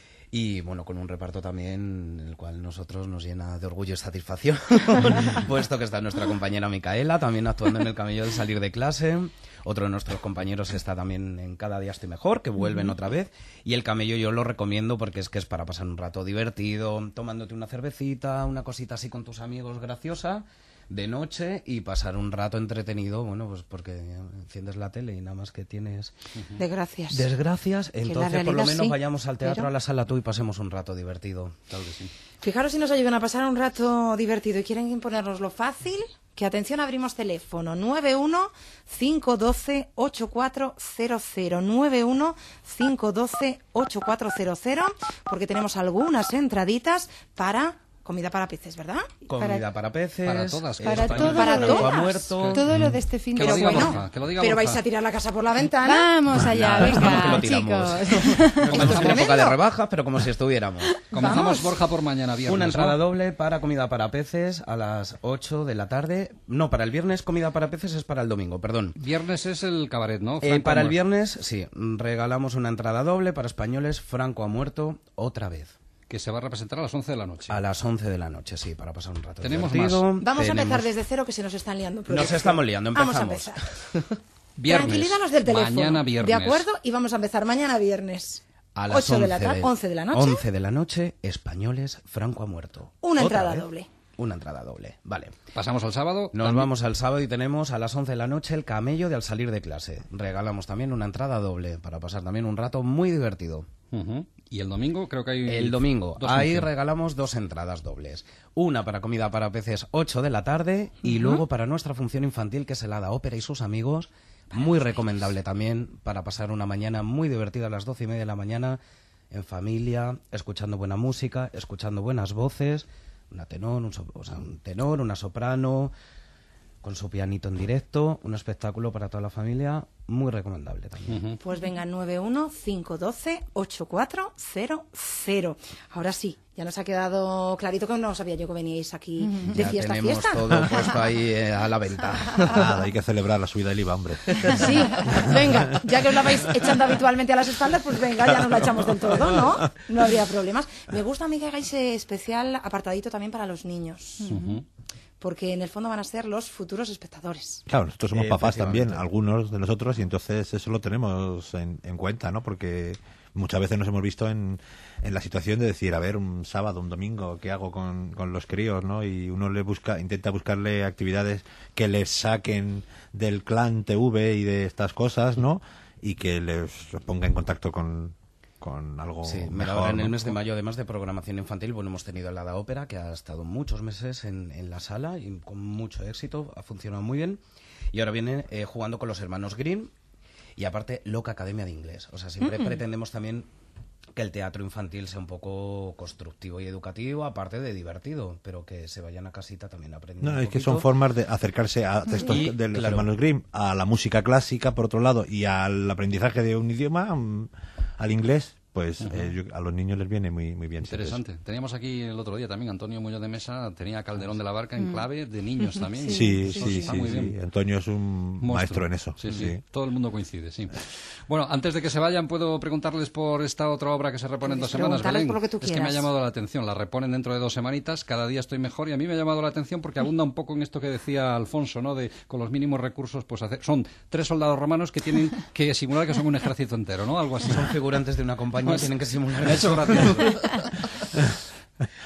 Y bueno, con un reparto también el cual nosotros nos llena de orgullo y satisfacción, puesto que está nuestra compañera Micaela también actuando en El camello de salir de clase. Otro de nuestros compañeros está también en Cada día estoy mejor, que vuelven uh-huh. otra vez. Y El camello yo lo recomiendo porque es que es para pasar un rato divertido, tomándote una cervecita, una cosita así con tus amigos graciosa, de noche, y pasar un rato entretenido, bueno, pues porque enciendes la tele y nada más que tienes uh-huh. desgracias. Desgracias, entonces por lo menos sí, vayamos al teatro, pero... a la sala tú, y pasemos un rato divertido. Claro que sí. Fijaros si nos ayudan a pasar un rato divertido y quieren imponernoslo fácil, que atención, abrimos teléfono nueve uno cinco uno dos ocho cuatro cero cero, nueve uno cinco uno dos ocho cuatro cero cero, porque tenemos algunas entraditas para Comida para Peces, ¿verdad? Comida para, para peces. Para todas. Para, todo para todas. Muerto. Todo lo de este fin de pero semana. bueno, Borja, que lo diga pero Borja. vais a tirar la casa por la ventana. Vamos allá, venga, chicos. Estamos en época de rebajas, pero como si estuviéramos. Comenzamos, Vamos. Borja, por mañana viernes. Una entrada ¿no? doble para Comida para Peces a las ocho de la tarde. No, para el viernes Comida para Peces es para el domingo, perdón. Viernes es el cabaret, ¿no? Eh, para el viernes, sí, regalamos una entrada doble para Españoles, Franco ha muerto otra vez. Que se va a representar a las once de la noche. A las once de la noche, sí, para pasar un rato Tenemos divertido. más. Vamos Tenemos... a empezar desde cero, que se nos están liando. Nos estamos liando, empezamos. Vamos a empezar. Viernes. Tranquilízanos del teléfono. Mañana viernes. ¿De acuerdo? Y vamos a empezar mañana viernes. A las ocho de la tarde, once de la noche. once de la noche, Españoles, Franco ha muerto. Una ¿Otra entrada vez? doble. Una entrada doble, vale. Pasamos al sábado. Nos también. vamos al sábado y tenemos a las once de la noche El camello de Al salir de clase. Regalamos también una entrada doble para pasar también un rato muy divertido. Uh-huh. Y el domingo creo que hay... El domingo, dos ahí funciones. regalamos dos entradas dobles. Una para Comida para Peces, ocho de la tarde, y Uh-huh. luego para nuestra función infantil, que es el Hada Ópera y sus amigos. Muy recomendable también para pasar una mañana muy divertida a las doce y media de la mañana, en familia, escuchando buena música, escuchando buenas voces, una tenor, un, so- o sea, un tenor, una soprano, con su pianito en directo, un espectáculo para toda la familia, muy recomendable también. Uh-huh. Pues venga, nueve uno cinco uno dos ocho cuatro cero cero. Ahora sí, ya nos ha quedado clarito que no sabía yo que veníais aquí uh-huh. Ya de fiesta a tenemos fiesta. todo puesto ahí eh, a la venta. Nada, hay que celebrar la subida del I V A, hombre. Sí, venga, ya que os la vais echando habitualmente a las espaldas, pues venga, ya nos la echamos del todo, ¿no? No habría problemas. Me gusta a mí que hagáis eh, especial apartadito también para los niños. Uh-huh. Porque en el fondo van a ser los futuros espectadores. Claro, nosotros somos papás también, Efectivamente. algunos de nosotros, y entonces eso lo tenemos en, en cuenta, ¿no? Porque muchas veces nos hemos visto en, en la situación de decir, a ver, un sábado, un domingo, ¿qué hago con, con los críos, no? Y uno le busca, intenta buscarle actividades que les saquen del clan T V y de estas cosas, ¿no? Y que les ponga en contacto con, con algo Sí, mira, mejor, ahora en el ¿no? mes de mayo, además de programación infantil, bueno, hemos tenido el Hada Ópera, que ha estado muchos meses en, en la sala y con mucho éxito, ha funcionado muy bien. Y ahora viene eh, jugando con los hermanos Grimm y aparte Loca Academia de Inglés. O sea, siempre Mm. pretendemos también que el teatro infantil sea un poco constructivo y educativo, aparte de divertido, pero que se vayan a casita también aprendiendo. No, un es que poquito. son formas de acercarse a textos Y, de los claro. hermanos Grimm, a la música clásica, por otro lado, y al aprendizaje de un idioma, mm, al inglés, pues Ujú. eh, yo- a los niños les viene muy, muy bien. Interesante. Teníamos aquí el otro día también Antonio Muñoz de Mesa, tenía Calderón de la Barca en clave de niños también. Sí, Eso sí, está sí, muy sí. bien. Antonio es un Monstruo. maestro en eso. Sí, sí, sí. todo el mundo coincide, sí. Bueno, antes de que se vayan, puedo preguntarles por esta otra obra que se repone en dos Puedes semanas, preguntarles Belén. por lo que tú Es que me ha quieras. llamado la atención, la reponen dentro de dos semanitas, cada día estoy mejor, y a mí me ha llamado la atención porque abunda un poco en esto que decía Alfonso, ¿no? De con los mínimos recursos, pues hacer... son tres soldados romanos que tienen que simular que son un ejército entero, ¿no? Algo así. Son figurantes de una compañía y Pues, tienen que simular me ha hecho eso. gracia.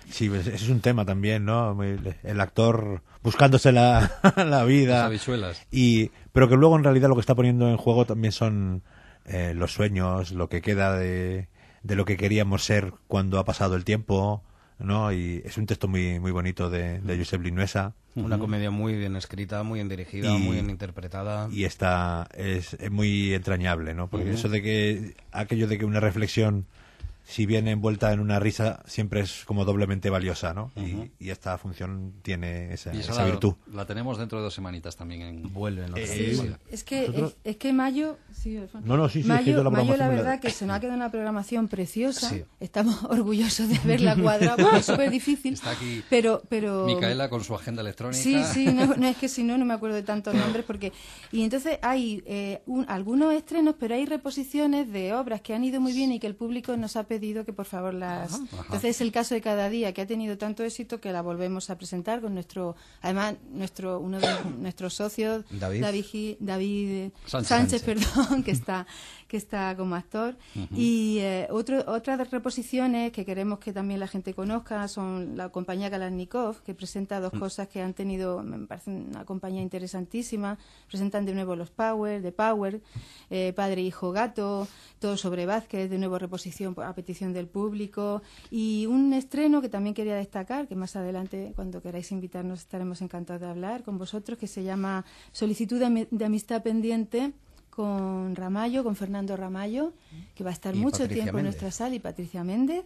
Sí, ese es un tema también, ¿no? El actor buscándose la, la vida. Las habichuelas. Y, pero que luego en realidad lo que está poniendo en juego también son eh, los sueños, lo que queda de, de lo que queríamos ser cuando ha pasado el tiempo, ¿no? Y es un texto muy muy bonito de, de Josep Linuesa. Una comedia muy bien escrita, muy bien dirigida, y, muy bien interpretada. Y está, es, es muy entrañable, ¿no? Porque uh-huh. eso de que, aquello de que una reflexión, si bien envuelta en una risa, siempre es como doblemente valiosa, ¿no? Uh-huh. y, y esta función tiene esa, y esa, esa virtud. La, la tenemos dentro de dos semanitas también en Vuelve, ¿no? Eh, sí, sí. Es que es, es que mayo, sí, no, no, sí, sí, mayo, es que la, mayo la verdad la... que se nos ha quedado una programación preciosa. Sí. Estamos orgullosos de haberla cuadrado, porque es súper difícil. Está aquí pero, pero Micaela con su agenda electrónica. Sí, sí, no, no es que si no no me acuerdo de tantos nombres porque y entonces hay eh, un, algunos estrenos, pero hay reposiciones de obras que han ido muy bien y que el público nos ha pedido que por favor las. Ajá. Entonces es el caso de Cada Día, que ha tenido tanto éxito que la volvemos a presentar con nuestro, además nuestro uno de nuestros socios, David, David, David Sánchez, Sánchez, Sánchez, perdón, que está que está como actor. Uh-huh. Y eh, otro, otras reposiciones que queremos que también la gente conozca son la compañía Kalashnikov, que presenta dos uh-huh. cosas que han tenido, me parece una compañía interesantísima. Presentan de nuevo los Power, de Power, eh, Padre, Hijo, Gato, todo sobre Vázquez, de nuevo reposición a petición del público. Y un estreno que también quería destacar, que más adelante, cuando queráis invitarnos, estaremos encantados de hablar con vosotros, que se llama Solicitud de, de Amistad Pendiente, con Ramallo, con Fernando Ramallo, que va a estar y mucho Patricia tiempo Méndez. en nuestra sala, y Patricia Méndez.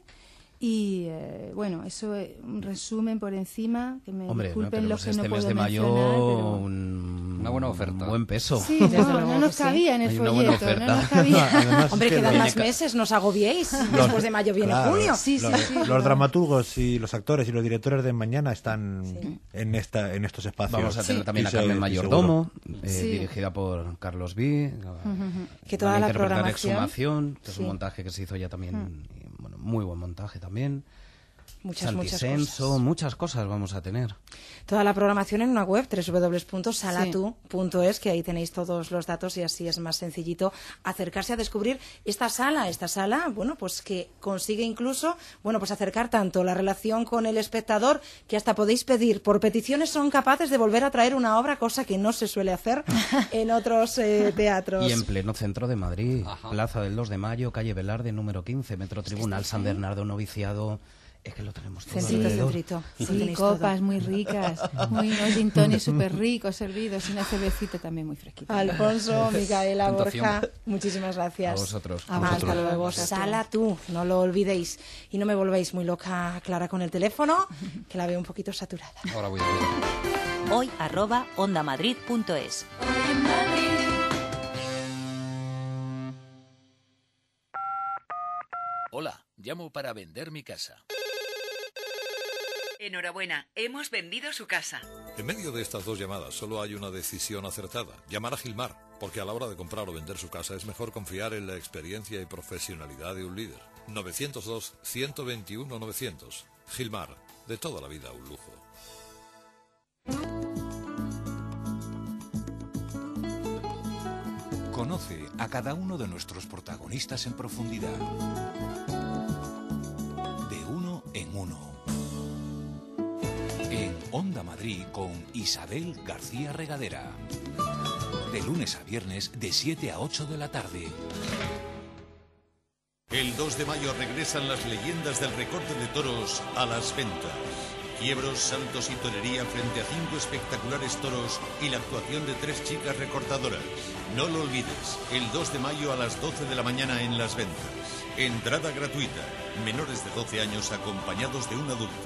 Y eh, bueno, eso es un resumen por encima, que me Hombre, disculpen no, los que este no mes puedo de mayo mencionar, pero... un... una buena oferta, un buen peso. Sí, no, no nos cabía en el Hay una buena folleto, no oferta. nos cabía. Además, Hombre, es que quedan los- más meses, no os agobiéis. Los- Después de mayo viene claro, junio. Sí, sí, los, sí. los dramaturgos y los actores y los directores de mañana están Sí. en esta en estos espacios. Vamos a tener Sí. también a Estoy Carmen se- Mayordomo, eh, Sí. dirigida por Carlos B. Que toda Van a la interpretar programación- Exhumación, que es Sí. un montaje que se hizo ya también, y, bueno, muy buen montaje también. Muchas, muchas Santisenso, cosas. muchas cosas vamos a tener. Toda la programación en una web, doble u doble u doble u punto salatu punto es, que ahí tenéis todos los datos y así es más sencillito acercarse a descubrir esta sala, esta sala, bueno, pues que consigue incluso, bueno, pues acercar tanto la relación con el espectador, que hasta podéis pedir, por peticiones son capaces de volver a traer una obra, cosa que no se suele hacer en otros eh, teatros. Y en pleno centro de Madrid, Ajá. Plaza del dos de Mayo, calle Velarde, número quince, Metro Tribunal, San Bernardo, Noviciado. Es que lo tenemos todo Centrito, alrededor. centrito. Lo Sí, tenéis copas todo. muy ricas, muy, unos gin tonic súper ricos servidos, y una cervecita también muy fresquita. Alfonso, Micaela, Tentación. Borja, muchísimas gracias. A vosotros. Ah, A hasta vosotros. luego. Gracias. Sala tú, no lo olvidéis. Y no me volváis muy loca, Clara, con el teléfono, que la veo un poquito saturada. Ahora voy a ver. Hoy arroba ondamadrid punto es. Hola, llamo para vender mi casa. Enhorabuena, hemos vendido su casa. En medio de estas dos llamadas solo hay una decisión acertada, llamar a Gilmar, porque a la hora de comprar o vender su casa es mejor confiar en la experiencia y profesionalidad de un líder. novecientos dos, ciento veintiuno, novecientos. Gilmar, de toda la vida un lujo. Conoce a cada uno de nuestros protagonistas en profundidad. De uno en uno. En Onda Madrid con Isabel García Regadera. De lunes a viernes de siete a ocho de la tarde. El dos de mayo regresan las leyendas del recorte de toros a las ventas. Quiebros, saltos y torería frente a cinco espectaculares toros y la actuación de tres chicas recortadoras. No lo olvides, el dos de mayo a las doce de la mañana en Las Ventas. Entrada gratuita. Menores de doce años acompañados de un adulto.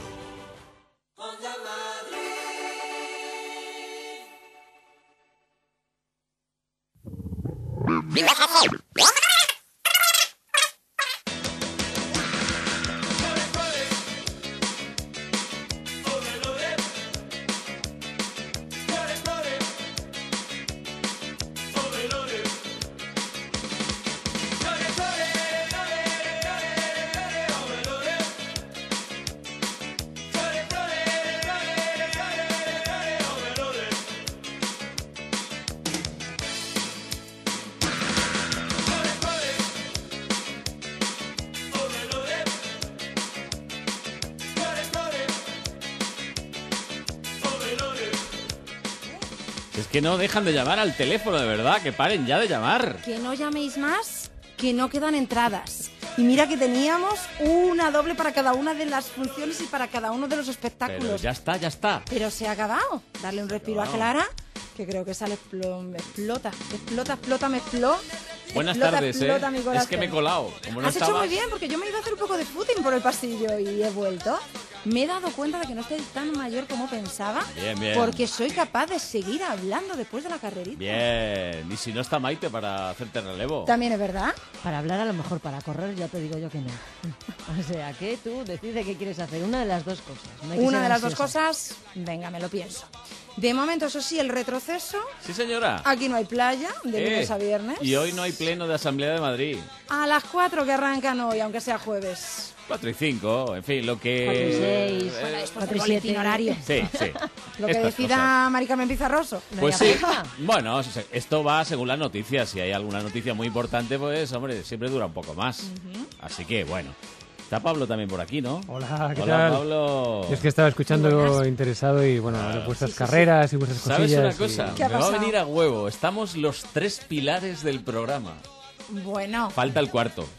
que no dejan de llamar al teléfono, de verdad, que paren ya de llamar. Que no llaméis más, que no quedan entradas. Y mira que teníamos una doble para cada una de las funciones y para cada uno de los espectáculos. Pero ya está, ya está. Pero se ha acabado. Darle un respiro Wow. a Clara, que creo que sale explo- me explota, explota, explota, me explota. Buenas explota, tardes, explota mi ¿eh? corazón. Es que me he colado. Como no Has estabas... hecho muy bien, porque yo me he ido a hacer un poco de footing por el pasillo y he vuelto. Me he dado cuenta de que no estoy tan mayor como pensaba, Bien, bien. porque soy capaz de seguir hablando después de la carrerita. Bien. Y si no está Maite para hacerte relevo. También es verdad. Para hablar a lo mejor, para correr ya te digo yo que no. O sea, que tú decides qué quieres hacer. Una de las dos cosas. No hay que Una ser de las dos ansiosa. cosas, venga, me lo pienso. De momento, eso sí, el retroceso. Sí, señora. Aquí no hay playa, de Eh, lunes a viernes. Y hoy no hay pleno de Asamblea de Madrid. A las cuatro que arrancan hoy, aunque sea jueves. Cuatro y cinco, en fin, lo que... Cuatro y seis, Eh, bueno, después del boletín horario. Sí, sí. Lo que Estas decida Mari Carmen Pizarroso. Pues sí, bueno, esto va según las noticias. Si hay alguna noticia muy importante, pues, hombre, siempre dura un poco más. Así que, bueno. Está Pablo también por aquí, ¿no? Hola, ¿qué Hola, tal? Pablo. Yo es que estaba escuchando interesado y, bueno, de vuestras carreras y vuestras ¿Sabes cosillas. una cosa? y- Me va a venir a huevo. Estamos los tres pilares del programa. Bueno, Falta el cuarto,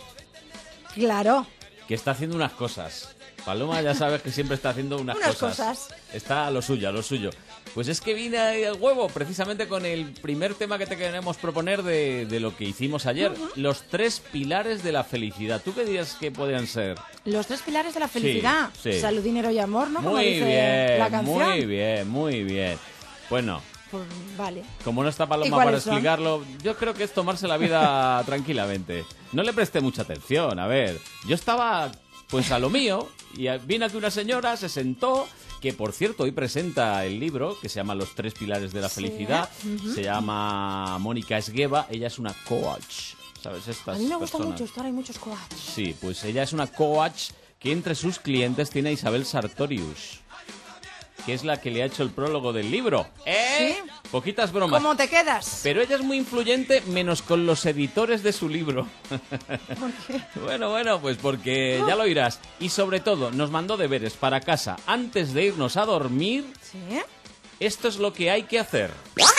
claro. que está haciendo unas cosas. Paloma ya sabes que siempre está haciendo unas, Unas cosas. Está a lo suyo, a lo suyo. Pues es que vine ahí al huevo precisamente con el primer tema que te queremos proponer de, de lo que hicimos ayer. Ujú. Los tres pilares de la felicidad. ¿Tú qué dirías que podrían ser? Los tres pilares de la felicidad. Sí, sí. Salud, dinero y amor, ¿no? Como Muy dice bien, la canción. muy bien, muy bien. Bueno, Pues, vale. como no está ¿Y Paloma para cuáles son? explicarlo, yo creo que es tomarse la vida tranquilamente. No le presté mucha atención, a ver. Yo estaba, pues, a lo mío, y vino aquí una señora, se sentó, que por cierto hoy presenta el libro, que se llama Los tres pilares de la Sí. felicidad. Ujú. Se llama Mónica Esgueva, ella es una coach. ¿Sabes? Estas A mí me gusta personas. mucho esto, ahora hay muchos coaches. Sí, pues ella es una coach que entre sus clientes tiene a Isabel Sartorius, que es la que le ha hecho el prólogo del libro. ¿Eh? ¿Sí? Poquitas bromas. ¿Cómo te quedas? Pero ella es muy influyente, menos con los editores de su libro. ¿Por qué? Bueno, bueno, pues porque ya lo oirás. Y sobre todo, nos mandó deberes para casa antes de irnos a dormir. ¿Sí? Esto es lo que hay que hacer.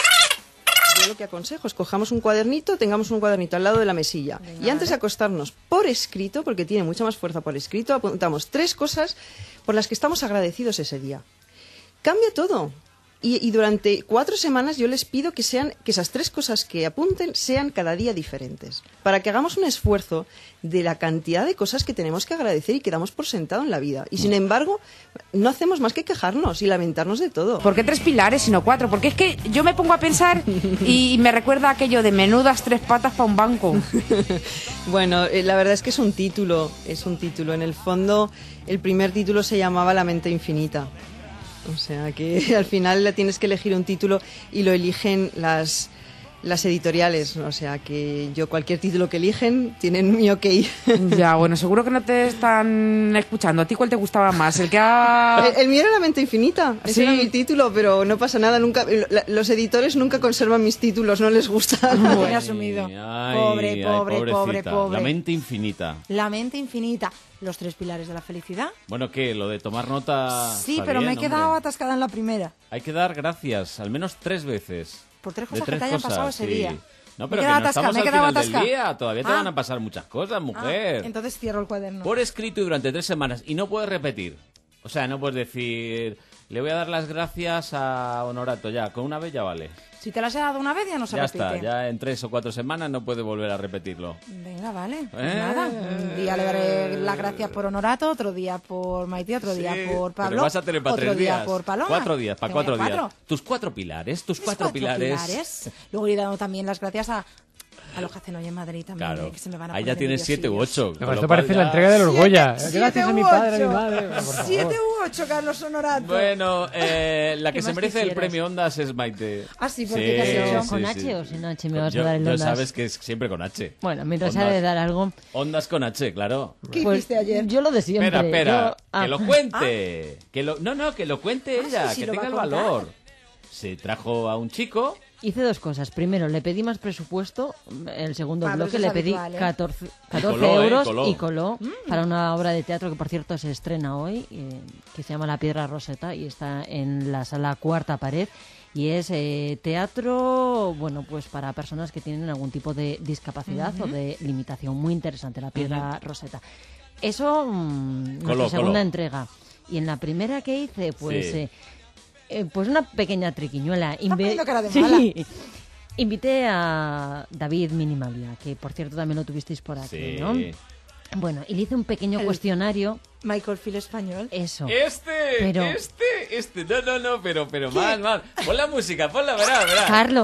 Yo lo que aconsejo es cojamos un cuadernito, tengamos un cuadernito al lado de la mesilla. Venga, y antes de vale. acostarnos por escrito, porque tiene mucha más fuerza por escrito, apuntamos tres cosas por las que estamos agradecidos ese día. Cambia todo. Y, y durante cuatro semanas yo les pido que sean que esas tres cosas que apunten sean cada día diferentes. Para que hagamos un esfuerzo de la cantidad de cosas que tenemos que agradecer y que damos por sentado en la vida. Y sin embargo, no hacemos más que quejarnos y lamentarnos de todo. ¿Por qué tres pilares sino cuatro? Porque es que yo me pongo a pensar y me recuerda aquello de menudas tres patas para un banco. Bueno, eh, la verdad es que es un título, es un título. En el fondo, el primer título se llamaba La mente infinita. O sea que al final le tienes que elegir un título y lo eligen las, las editoriales. O sea que yo cualquier título que eligen tienen mi ok. Ya, bueno, seguro que no te están escuchando. ¿A ti cuál te gustaba más? El que ha... El, el mío era La mente infinita, ese Sí. era mi título, pero no pasa nada, nunca la- los editores nunca conservan mis títulos, no les gusta. Bien asumido. Ay, Pobre, ay, pobre, pobre, pobrecita. pobre. La mente infinita. La mente infinita. Los tres pilares de la felicidad. Bueno, ¿qué? Lo de tomar nota... Sí, está pero me he bien, quedado hombre. atascada en la primera. Hay que dar gracias, al menos tres veces. Por tres De cosas que tres te hayan cosas, pasado ese sí. día. No, Me pero he que quedado no atascada, estamos me he al quedado final del atascada. día. Todavía te Ah. van a pasar muchas cosas, mujer. Entonces cierro el cuaderno. Por escrito y durante tres semanas. Y no puedes repetir. O sea, no puedes decir... Le voy a dar las gracias a Honorato ya. Con una vez ya vale. Si te las he dado una vez ya no se Ya repite. está. Ya en tres o cuatro semanas no puedes volver a repetirlo. Venga, vale. Pues Eh. nada. Un día le daré las gracias por Honorato, otro día por Maite, otro día por Pablo. Pero vas a tener para otro tres día días. por Paloma. Cuatro días, para Tengo cuatro ya días. cuatro. Tus cuatro pilares, tus Mis cuatro, pilares. pilares. Luego iré dando también las gracias a, a los que hacen hoy en Madrid también, Claro. eh, que se me van a Ahí poner ya tienes siete u nerviosillos. ocho. No, con esto lo cual parece ya- la entrega del Orgoya. Siete Gracias a mi u padre, a mi ocho. madre. Por favor. Siete u ocho, Carlos Honorato. Bueno, eh, la ¿Qué que se más merece el quisieras? premio Ondas es Maite. Ah, sí, ¿por qué? ¿Qué has hecho? ¿Con H o sin H me vas a Yo- dar el yo Ondas? sabes que es siempre con H. Bueno, mientras Ondas. ha de dar algo... Ondas con H, claro. ¿Qué Pues, hiciste ayer? Yo lo de siempre. Espera, espera, Yo- ah. que lo cuente. Que lo, no, no, que lo cuente Ah, ella, sí, sí, que lo tenga el va a contar. valor. Se trajo a un chico. Hice dos cosas. Primero, le pedí más presupuesto. El segundo Pablo, bloque eso le es pedí habitual, ¿eh? catorce, Y catorce coló, ¿eh? euros Coló. y coló Mm. para una obra de teatro que, por cierto, se estrena hoy, eh, que se llama La Piedra Roseta y está en la sala Cuarta Pared. y es eh, teatro, bueno, pues para personas que tienen algún tipo de discapacidad Ujú. o de limitación. Muy interesante, La Piedra Ujú. Rosetta. Eso, mm, nuestra Coló, segunda coló. entrega. Y en la primera que hice, pues, Sí. eh, eh, pues una pequeña triquiñuela. Inve- poniendo cara de Sí. mala. Invité a David Minimalia, que por cierto también lo tuvisteis por aquí, Sí. ¿no? Bueno, y le hice un pequeño El- cuestionario. Michael Phil español. Eso. Este, Pero- este, este. No, no, no, pero, pero mal, mal. Pon la música, ponla, verá, verá. Carlos.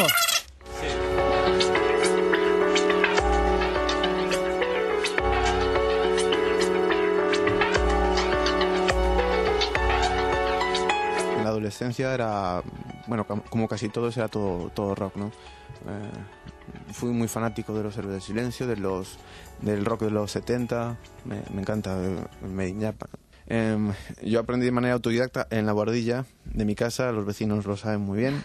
En la adolescencia era, bueno, cam- como casi todos, era todo, todo rock, ¿no? Eh, fui muy fanático de los Héroes del Silencio, de los, del rock de los setenta, me, me encanta, eh, me, ya- Em, yo aprendí de manera autodidacta en la bordilla de mi casa, los vecinos lo saben muy bien.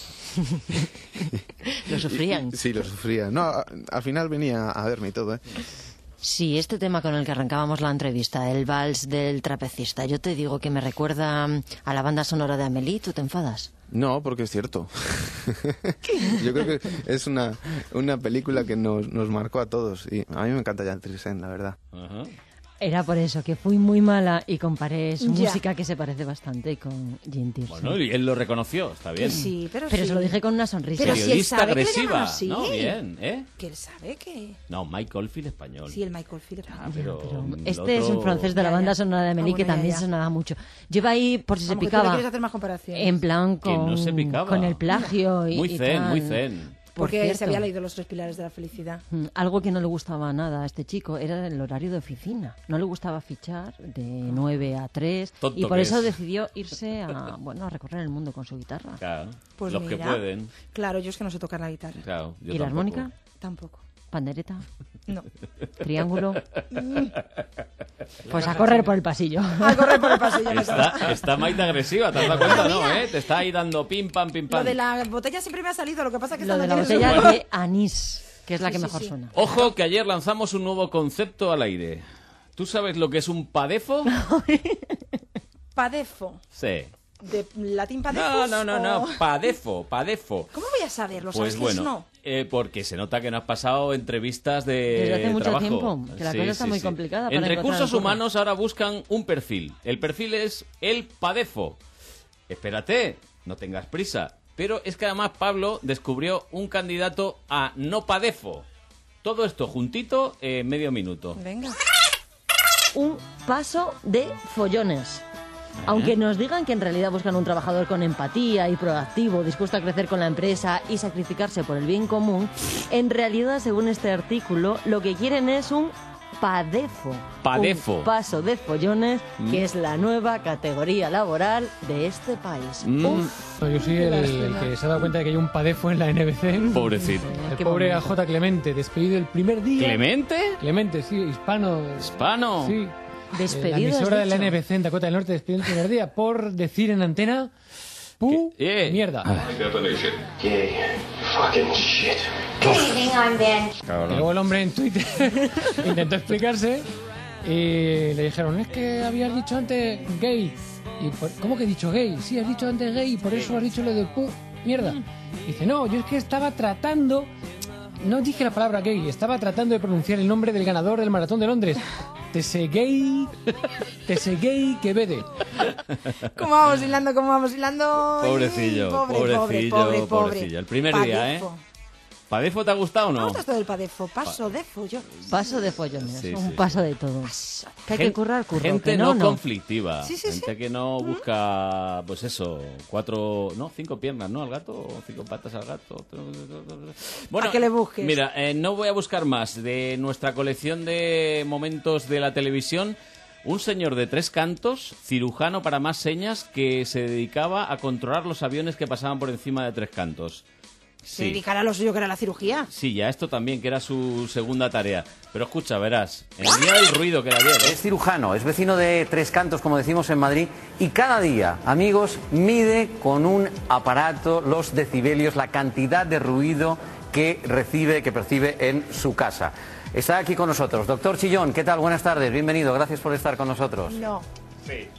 Lo sufrían. Sí, lo sufrían. No, a- al final venía a verme y todo, ¿eh? Sí, este tema con el que arrancábamos la entrevista, el vals del trapecista, yo te digo que me recuerda mm, a la banda sonora de Amélie. ¿Tú te enfadas? No, porque es cierto. Yo creo que es una, una película que nos, nos marcó a todos y a mí me encanta Jan Trisen, la verdad. Era por eso, que fui muy mala y comparé su Ya. música, que se parece bastante, con Jean Tiersen. Bueno, y él lo reconoció, está bien. Sí, pero, Pero sí. se lo dije con una sonrisa. Pero si él Periodista sabe que le agresiva. llaman así. No, bien, ¿eh? Que él sabe que... No, Mike Oldfield español. Sí, el Michael Phil Ah, español. pero, el Este es otro- un francés de la Ya, banda ya. sonora de Amélie, Ah, que bueno, ya, también ya. sonaba mucho. Lleva ahí, por si se Vamos, que tú le picaba, quieres hacer más comparaciones. en plan Que con, no se picaba. con el plagio y, Muy y zen, tal. muy zen. Por Porque cierto, se había leído Los Tres Pilares de la Felicidad. mm, algo que no le gustaba nada a este chico era el horario de oficina. No le gustaba fichar de nueve a tres Tonto y por que eso es. decidió irse a, bueno, a recorrer el mundo con su guitarra. Claro, Pues los que mira. pueden. Claro, yo es que no sé tocar la guitarra. Claro, yo ¿Y la tampoco. armónica? Tampoco. ¿Pandereta? No. ¿Triángulo? Mm. Pues a correr por el pasillo. A correr por el pasillo. me Está, toca. está Mike de agresiva, ¿te has dado cuenta? No, ¿eh? Te está ahí dando pim, pam, pim, Lo pam. de la botella siempre me ha salido, lo que pasa es que Lo esta de no la tiene botella su- de anís, que es la Sí, que sí, mejor sí. suena. Ojo, que ayer lanzamos un nuevo concepto al aire. ¿Tú sabes lo que es un padefo? Padefo. Sí. ¿De latín No, padefos? no, no, o- no, padefo, padefo. ¿Cómo voy a saberlo? ¿Sabes Pues que bueno, es no? eh, porque se nota que no has pasado entrevistas de Desde hace mucho trabajo. tiempo, que la cosa está muy complicada En para encontrar recursos el curro. humanos ahora buscan un perfil. El perfil es el padefo. Espérate, no tengas prisa. Pero es que además Pablo descubrió un candidato a no padefo. Todo esto juntito en medio minuto. Venga. Un paso de follones. Aunque nos digan que en realidad buscan un trabajador con empatía y proactivo, dispuesto a crecer con la empresa y sacrificarse por el bien común, en realidad, según este artículo, lo que quieren es un padefo. Padefo. Un paso de follones, Mm. que es la nueva categoría laboral de este país. Mm. Uf, No, yo soy qué el, lástima. el que se ha dado cuenta de que hay un padefo en la N B C. Pobrecito. El Qué pobre momento. A J Clemente, despedido el primer día. ¿Clemente? Clemente, sí, hispano. Hispano. Sí. Despedido, La emisora has de la dicho. N B C en Dakota del Norte despedido el primer día por decir en antena pu Eh. mierda. Cabrón. Y luego el hombre en Twitter intentó explicarse y le dijeron, es que habías dicho antes gay. Y por- ¿Cómo que he dicho gay? Sí, has dicho antes gay y por eso has dicho lo de pu mierda. Y dice, no, yo es que estaba tratando, no dije la palabra gay, estaba tratando de pronunciar el nombre del ganador del Maratón de Londres. Tesegay, Tesegay Quevede. ¿Cómo vamos hilando? ¿Cómo vamos hilando? Ay, Pobrecillo, pobre, pobrecillo, pobre, pobre, pobre. pobrecillo. El primer día, ¿eh? Padefo. ¿Padefo te ha gustado o Me no? gusta esto del padefo. Paso de follo. Paso de follones, Sí, un sí, paso de todo. Que hay que Gen- currar, curro. Gente que no, no, no. conflictiva. Sí, sí, gente que no busca, pues eso, cuatro, no, cinco piernas, ¿no? Al gato, o cinco patas al gato. Bueno, ¿A qué le busques? Mira, eh, no voy a buscar más. De nuestra colección de momentos de la televisión, un señor de tres cantos, cirujano para más señas, que se dedicaba a controlar los aviones que pasaban por encima de tres cantos. Se dedicará a lo suyo, que era la cirugía. Sí, ya esto también, que era su segunda tarea. Pero escucha, verás, en el día del ruido que era ayer, ¿eh? Es cirujano, es vecino de Tres Cantos, como decimos en Madrid, y cada día, amigos, mide con un aparato los decibelios, la cantidad de ruido que recibe, que percibe en su casa. Está aquí con nosotros. Doctor Chillón, ¿qué tal? Buenas tardes, bienvenido, gracias por estar con nosotros. No. Sí.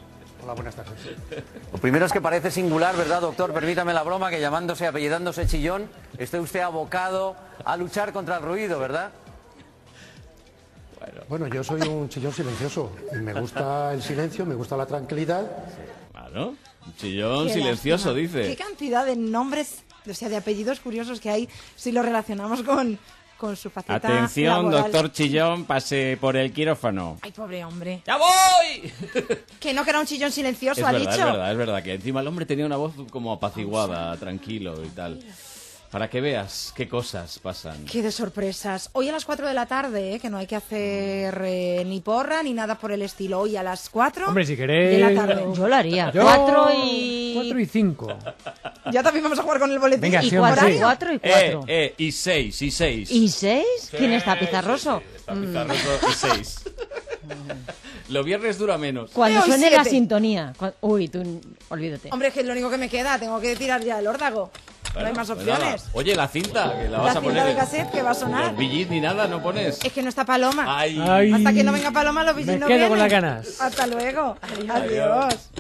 Hola, buenas tardes. Lo primero es que parece singular, ¿verdad, doctor? Permítame la broma, que llamándose, apellidándose Chillón, esté usted abocado a luchar contra el ruido, ¿verdad? Bueno, bueno yo soy un chillón silencioso. Me gusta el silencio, me gusta la tranquilidad. Claro, un chillón Qué silencioso, lástima. dice. Qué cantidad de nombres, o sea, de apellidos curiosos que hay si lo relacionamos con, con su faceta Atención, laboral. doctor Chillón, pase por el quirófano. Ay, pobre hombre. ¡Ya voy! Que no, que era un chillón silencioso, Es ha verdad, dicho. es verdad, es verdad, que encima el hombre tenía una voz como apaciguada, tranquilo y tal. Para que veas qué cosas pasan. Qué de sorpresas. Hoy a las cuatro de la tarde, ¿eh? Que no hay que hacer eh, ni porra ni nada por el estilo. Hoy a las cuatro Hombre, si queréis... de la tarde. Yo lo haría. Yo- Cuatro y... Cuatro y cinco. Ya también vamos a jugar con el boletín. Venga, ¿Y sí, hombre, horario? sí. Cuatro y Eh, cuatro. eh, y seis, y seis. ¿Y seis? ¿Quién está, Pizarroso? Está Pizarroso y seis. Los viernes dura menos. Cuando Hoy suene la siete. sintonía. Cu- Uy, tú, olvídate. Hombre, es que es lo único que me queda. Tengo que tirar ya el órdago. no hay Bueno, más pues opciones. nada. Oye, la cinta, que la La vas a cinta poner. de cassette que va a sonar. Los billis ni nada, ¿no pones? Es que no está Paloma. Ay. Ay. Hasta que no venga Paloma, los Me bichos no quedo con vienen. las ganas. Hasta luego. Adiós. Adiós.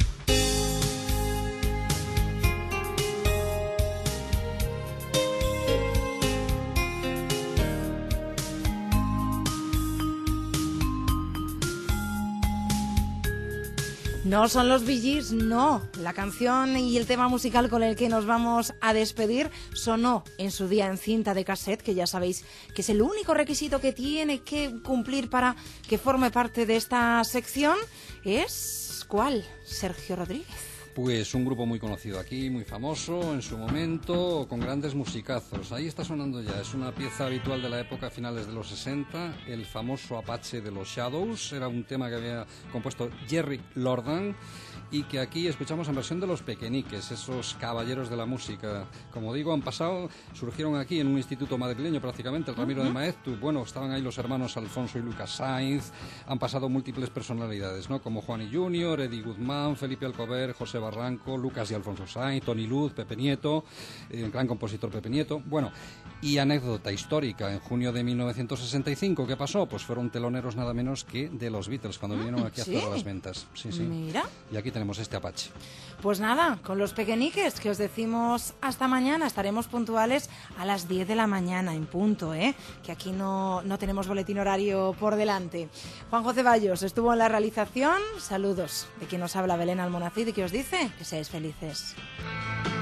No son los Bee Gees, no. La canción y el tema musical con el que nos vamos a despedir sonó en su día en cinta de cassette, que ya sabéis que es el único requisito que tiene que cumplir para que forme parte de esta sección. ¿Es cuál? Sergio Rodríguez. Pues un grupo muy conocido aquí, muy famoso en su momento, con grandes musicazos. Ahí está sonando ya, es una pieza habitual de la época, finales de los sesenta, el famoso Apache de los Shadows. Era un tema que había compuesto Jerry Lordan y que aquí escuchamos en versión de los Pequeñiques, esos caballeros de la música. Como digo, han pasado, surgieron aquí en un instituto madrileño prácticamente, el Ramiro de Maeztu. Bueno, estaban ahí los hermanos Alfonso y Lucas Sainz, han pasado múltiples personalidades, ¿no? Como Juani junior, Eddie Guzmán, Felipe Alcover, José Barranco, Lucas y Alfonso Sainz, Tony Luz, Pepe Nieto, eh, el gran compositor Pepe Nieto. Bueno, y anécdota histórica, en junio de mil novecientos sesenta y cinco, ¿qué pasó? Pues fueron teloneros nada menos que de los Beatles cuando vinieron aquí ¿sí? a hacer las ventas. Sí, sí. Mira. Y aquí tenemos este Apache. Pues nada, con los Pequeñiques, que os decimos hasta mañana, estaremos puntuales a las diez de la mañana en punto, ¿eh? Que aquí no, no tenemos boletín horario por delante. Juanjo Ceballos estuvo en la realización. Saludos de quien nos habla, Belén Almonacid, y que os dice que seáis felices.